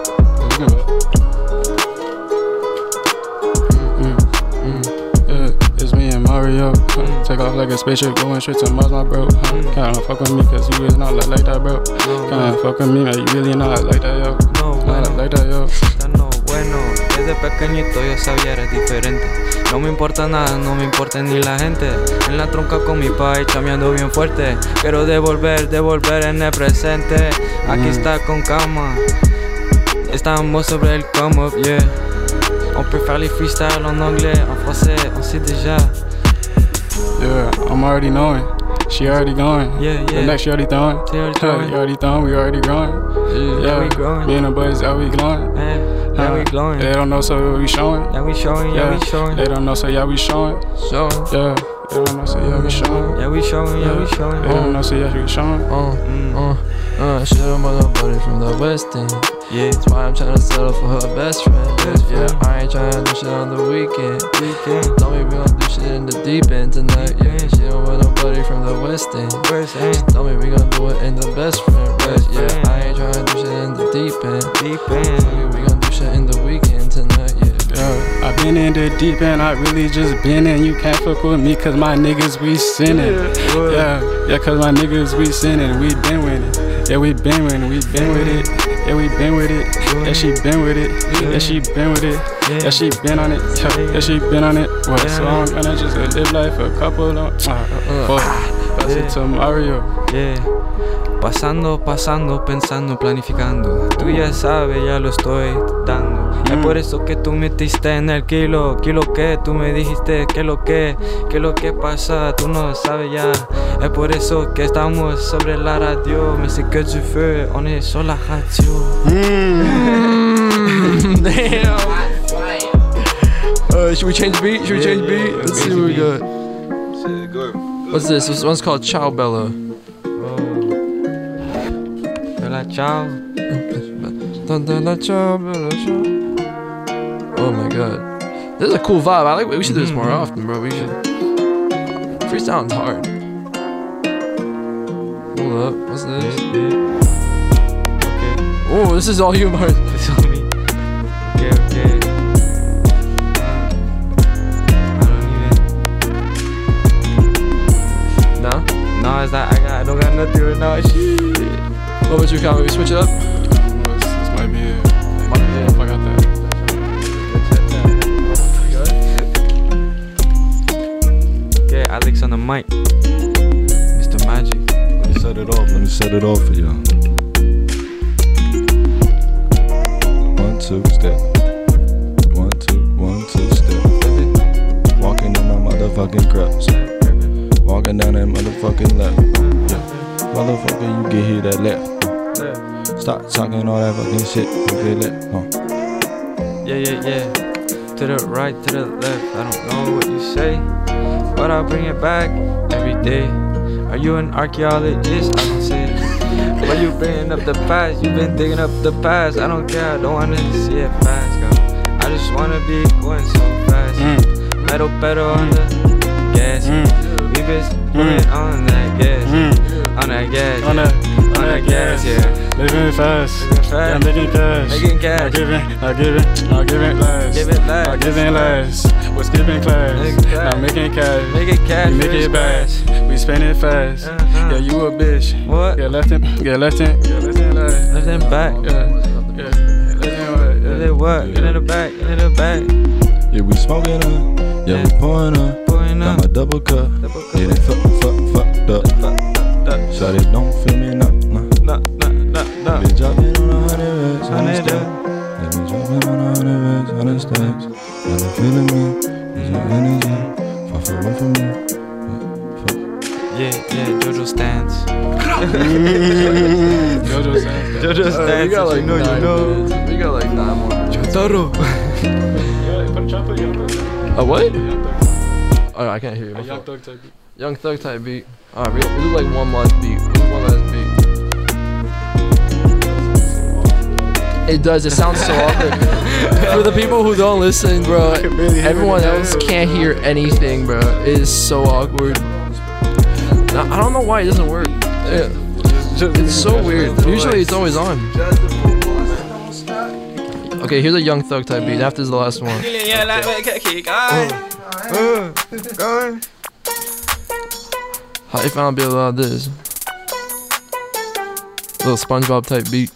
Mm, mm, yeah, it's me and Mario. Mm. Take off like a spaceship, going straight to Mars, my bro. Mm. Can't fuck with me, cause you is not like, like that, bro. No, Can't no. fuck with me, man, you really not like that, yo. No, not bueno. like that, yo. No, bueno, desde pequeñito yo sabía eres diferente. No me importa nada, no me importa ni la gente. En la tronca con mi pai, chameando bien fuerte. Quiero devolver, devolver en el presente. Aquí está con calma. Estamos sobre el come up, yeah. On peut faire les freestyles en anglais, en français, on sait déjà. Yeah, I'm already knowing. She already going. Yeah, yeah. The next she already throwing. She already throwing. You already throwing, we already growing. Yeah, yeah, we growing. Me and the boys, are we glowing? Yeah, yeah, uh, we glowing. They don't know, so we showing. Yeah, we showing, yeah, yeah we showing. They don't know, so yeah, we showing. Showing. Yeah. They don't know, so yeah, we showing. Yeah, we showing, yeah, we showing. They don't know, so yeah, we showing. Uh, uh, uh, she don't want nobody from the West End. Yeah. That's why I'm trying to settle for her best friend. Best yeah, friend. I ain't trying to do shit on the weekend. Weekend. Tell me we gon' do shit in the deep end tonight. Yeah, she don't want nobody from the West End. West End. Tell me we gon' do it in the best friend. Best yeah, friend. I ain't trying to do shit in the deep end. Deep end. Tell me we gon' do shit in the weekend tonight. Yeah. Yeah, I been in the deep end, I really just been in. You can't fuck with me cause my niggas we sinning. Yeah, yeah, yeah, cause my niggas we sinning. We been winning. Yeah, we been winning. We been with it. Yeah, we been with it. Yeah, she been with it. Yeah, she been with it. Yeah, she been on it. Yeah, she been on it. What? So I'm gonna just live life a couple of. Fuck. Pass it to Mario. Yeah. Pasando, pasando, pensando, planificando. Tú ya sabes, ya lo estoy dando. Mm. Es por eso que tú metiste en el kilo. Kilo que tú me dijiste que lo que, que lo que pasa, tú no sabes ya. Es por eso que estamos sobre la radio. Mais c'est que du feu, on est sur la radio. Mm. Damn. Uh, should we change beat? Should we change yeah, beat? Yeah, Let's see what we got. Shit, good. What's this? This one's called Ciao Bella. Bella ciao. Oh my god. This is a cool vibe. I like we should do this more often, bro. We should. Freestyling hard. Hold up. What's this? Okay. Oh, this is all you, Mars. It's all me. Okay, okay. I don't even. No? No, it's not. I got. I don't got nothing right now. Shit. What would you count? Maybe switch it up? This, this might be it. Might be it if I got that. Okay. Alex on the mic. Mister Magic. Let me set it off. Let me set it off for y'all. One, two, step. One, two, one, two, step. Walking in my motherfucking creps. Walking down that motherfucking left. Yeah. Motherfucker, you get hit that left. Stop talking all that fucking shit. Okay, left. Huh. Yeah, yeah, yeah. To the right, to the left. I don't know what you say, but I'll bring it back every day. Are you an archaeologist? I don't say it. Why you bringing up the past? You been digging up the past. I don't care. I don't wanna see it fast, girl. I just wanna be going so fast. Mm. Metal pedal on the gas. Mm. We been putting mm. on that gas. Mm. On that gas. On that, on that gas, yeah. Living fast. Living fast. Yeah, I'm making cash. Making cash. Not giving, not giving, not giving last. Give it last. Not giving last. We're skipping class. Not making cash. Making cash. We make it fast. We spend it fast. Uh-huh. Yeah, you a bitch. What? Yeah, left and, yeah, left and, yeah, left and left. Left and back. Yeah, yeah. Left and what? Left and what? Get in the back. Get in the back. Yeah, we smoking up. Yeah, Yeah. we pouring up. Pouring Got up. my double cup. Double cup. Yeah, they fuck, fuck, fucked up. Shawty, don't feel me, no, no. No, no, no, no. Be dropping on a hundred racks, on the Hundred stack. Let me dropping on a hundred racks, on the stacks. Got you feeling me? Is your energy? Far far away from me. Yeah, yeah, JoJo stands. JoJo stands. JoJo Uh, stands. we got like you know, nine you know. minutes. We got like nine more minutes. Jotaro. A what? Oh, I can't hear you. A Young Thug type beat. Young Thug type beat. Alright, we we'll do like one last beat. We'll do one last beat. It does. It sounds so awkward. For the people who don't listen, bro, everyone else can't hear anything, bro. It is so awkward. I I don't know why it doesn't work. Yeah. It's so weird. Usually it's always on. Okay, here's a Young Thug type beat. After this is the last one. How you found a bit about this? Little SpongeBob type beat.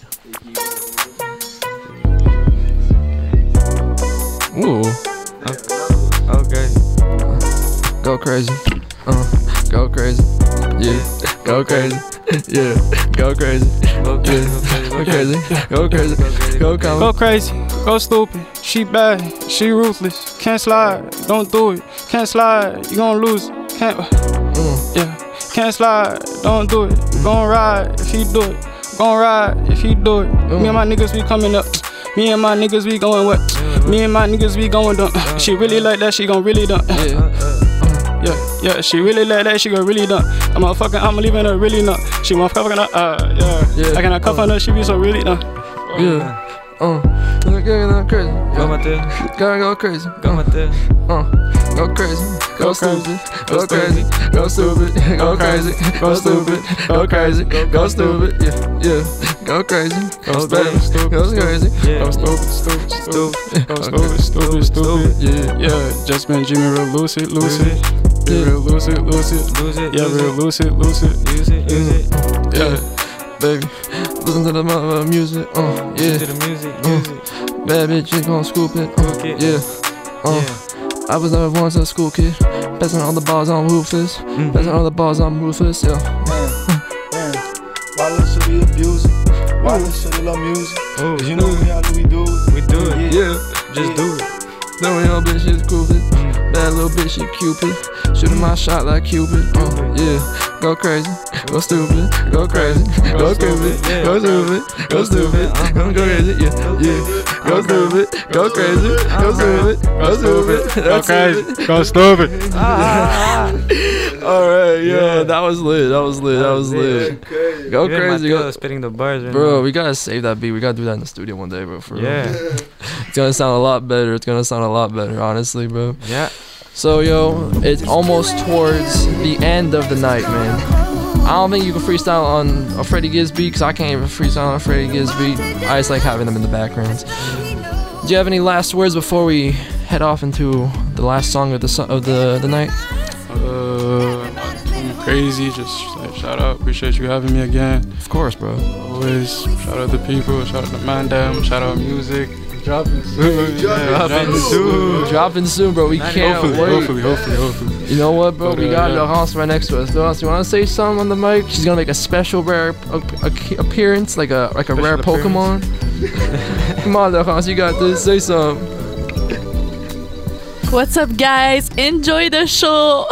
Ooh. Okay. Go crazy. Uh, go crazy. Yeah. Go crazy. Yeah. Go crazy. Go Yeah. Go crazy. Go crazy. Go Go come. crazy, go stupid. She bad, she ruthless. Can't slide, don't do it. Can't slide, you gon' lose it. Can't, Mm. yeah. Can't slide, don't do it. Gon' ride if you do it. Gon' ride if you do it. Me and my niggas we coming up. Me and my niggas we going what? Me and my niggas we going done. She really like that, she gon' really done. Yeah. Yeah, yeah, she really like that, she gon' really done. I'm a fucking, I'm leaving her really not. She want fucking her, uh, yeah. Yeah. I cannot cuff on her, she be so really done. Yeah. Uh. Go crazy. Go Mateo. Go go crazy. Go Mateo. Uh. Go crazy. Go stupid. Go crazy. Go stupid. Go crazy. Go stupid. Go crazy. Go stupid. Yeah. Yeah. Go crazy. Go stupid. Go crazy. Yeah. Go stupid, stupid, stupid. Go stupid, stupid, stupid. Yeah. Yeah, just been dreaming real lucid, lucid. Yeah, real lucid, lucid. Lose it. Yeah, lose real it. lucid, lucid. Use it. Use it. Yeah. Baby, listen to the uh, music. Uh. Yeah. To the music. Uh. Music. Bad bitch, you gon' scoop it. Uh. Okay. Yeah. Uh. I was never once a school kid. Passing all the balls on ruthless. Mm-hmm. Passing all the balls on ruthless. Yeah. Why listen to the abusing? Why listen to the music? Oh, Cause you know we how do we do it? we do it. Yeah. Just do it. Knowing your bitch is Cupid. Bad little bitch, she Cupid. Shooting my shot like Cupid. Uh, yeah. Go crazy. Go stupid. Go crazy. Go stupid. Go stupid. Go stupid. Go crazy. Yeah. Yeah. Go stupid. Go crazy. Go stupid. Go stupid. Go crazy, go stupid. Alright, yeah. That was lit. That was lit. That was lit. Go Even crazy. Mateo Go. spitting the bars right Bro, now. we gotta save that beat. We gotta do that in the studio one day, bro. For real. Yeah. It's gonna sound a lot better. It's gonna sound a lot better, honestly, bro. Yeah. So, yo, it's almost towards the end of the night, man. I don't think you can freestyle on a Freddie Gibbs beat, because I can't even freestyle on a Freddie Gibbs beat. I just like having them in the backgrounds. Do you have any last words before we head off into the last song of the so- of the, the night? Uh, I'm crazy. Just like, shout out. Appreciate you having me again. Of course, bro. Always shout out the people. Shout out the man them. Shout out music. Dropping soon. Yeah, dropping soon. Dropping soon, bro. We can't hopefully, wait. Hopefully, hopefully, hopefully. You know what, bro? But, we uh, got yeah. Laurence right next to us. Laurence, you want to say something on the mic? She's gonna make a special rare a- a- appearance, like a like a Special rare Pokemon. Come on, Laurence, you got this. Say something. What's up, guys? Enjoy the show.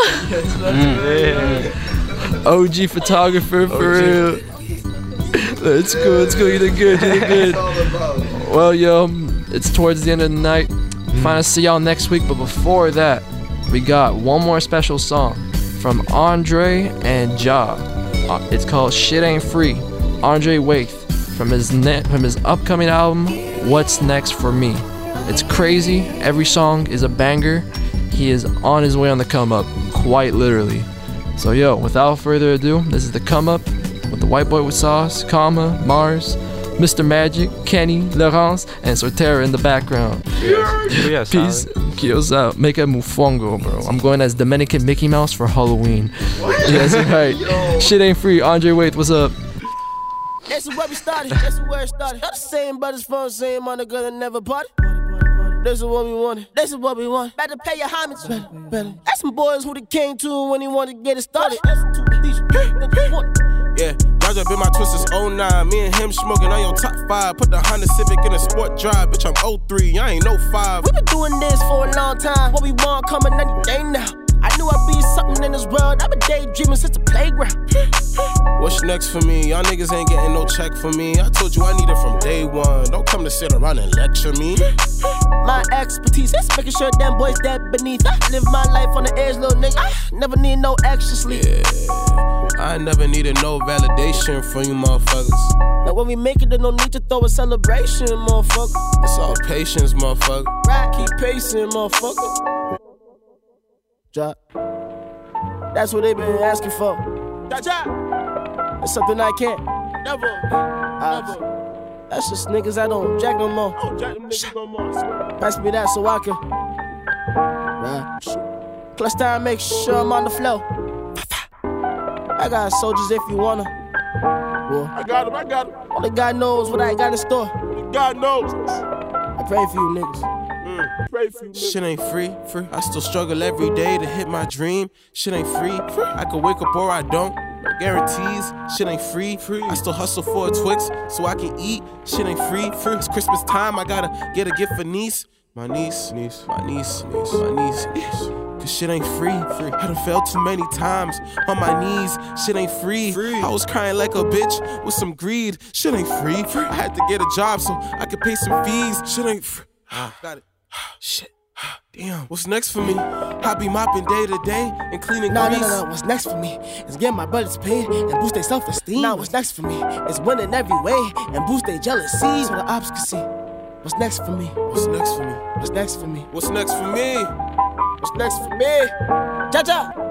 O G photographer for real. Let's go, let's go. You did good, you did good. Well, yo, it's towards the end of the night. Finally see y'all next week, but before that, we got one more special song from Andre and Ja. Uh, it's called "Shit Ain't Free." Andre Waith from his ne- from his upcoming album, "What's Next for Me." It's crazy. Every song is a banger. He is on his way on the come up, quite literally. So yo, without further ado, this is the come up with the white boy with sauce, Karma, Mars, Mister Magic, Kenny, Laurence, and Sortera in the background. Yes. Peace. Kios out. Make a mufongo, bro. I'm going as Dominican Mickey Mouse for Halloween. Yes, right. Shit ain't free. Andre Waith, what's up? This is where we started. This is where it started. Y'all the same brothers from the same mother girl that never party. This is what we wanted. This is what we want. Better pay your homage. Better, better. That's some boys who they came to when he wanted to get it started. Yeah, y'all just been my twisters oh nine. Me and him smoking on your top five. Put the Honda Civic in a sport drive. Bitch, I'm oh three. I ain't no five. We been doing this for a long time. What we want coming any day now. I knew I'd be something in this world. I've been daydreaming since the playground. What's next for me? Y'all niggas ain't getting no check for me. I told you I need it from day one. Don't come to sit around and lecture me. My expertise is making sure them boys dead beneath. I live my life on the edge, little nigga. I never need no extra sleep. Yeah, I never needed no validation from you motherfuckers. Now when we make it, there's no need to throw a celebration, motherfucker. It's all patience, motherfucker. Right, keep pacing, motherfucker. Drop. That's what they been asking for. Cha-cha. It's something I can't. Never. I, Never. That's just niggas I don't jack no more. I don't jack them niggas no more. I swear. Pass me that so I can. Right. Plus time, make sure I'm on the flow. I got soldiers if you wanna. Well, I got them, I got them. Only God knows what I got in store. Only God knows. I pray for you niggas. Pray for you, niggas. Shit ain't free, free. I still struggle every day to hit my dream. Shit ain't free, free. I could wake up or I don't. No guarantees. Shit ain't free, free. I still hustle for a Twix so I can eat. Shit ain't free, free. It's Christmas time. I gotta get a gift for niece. My niece, niece, my niece, niece, my niece, niece. Cause shit ain't free, free. I done fell too many times on my knees. Shit ain't free. free. I was crying like a bitch with some greed. Shit ain't free, free. I had to get a job so I could pay some fees. Shit ain't free. Got it. Shit. Damn. What's next for me? I be mopping day to day and cleaning Nah, grease. no, no, no. What's next for me is getting my brothers paid and boost their self-esteem. Now, what's next for me is winning every way and boost their jealousy so the ops can see. What's next for me? What's next for me? What's next for me? What's next for me? What's next for me? Cha-cha!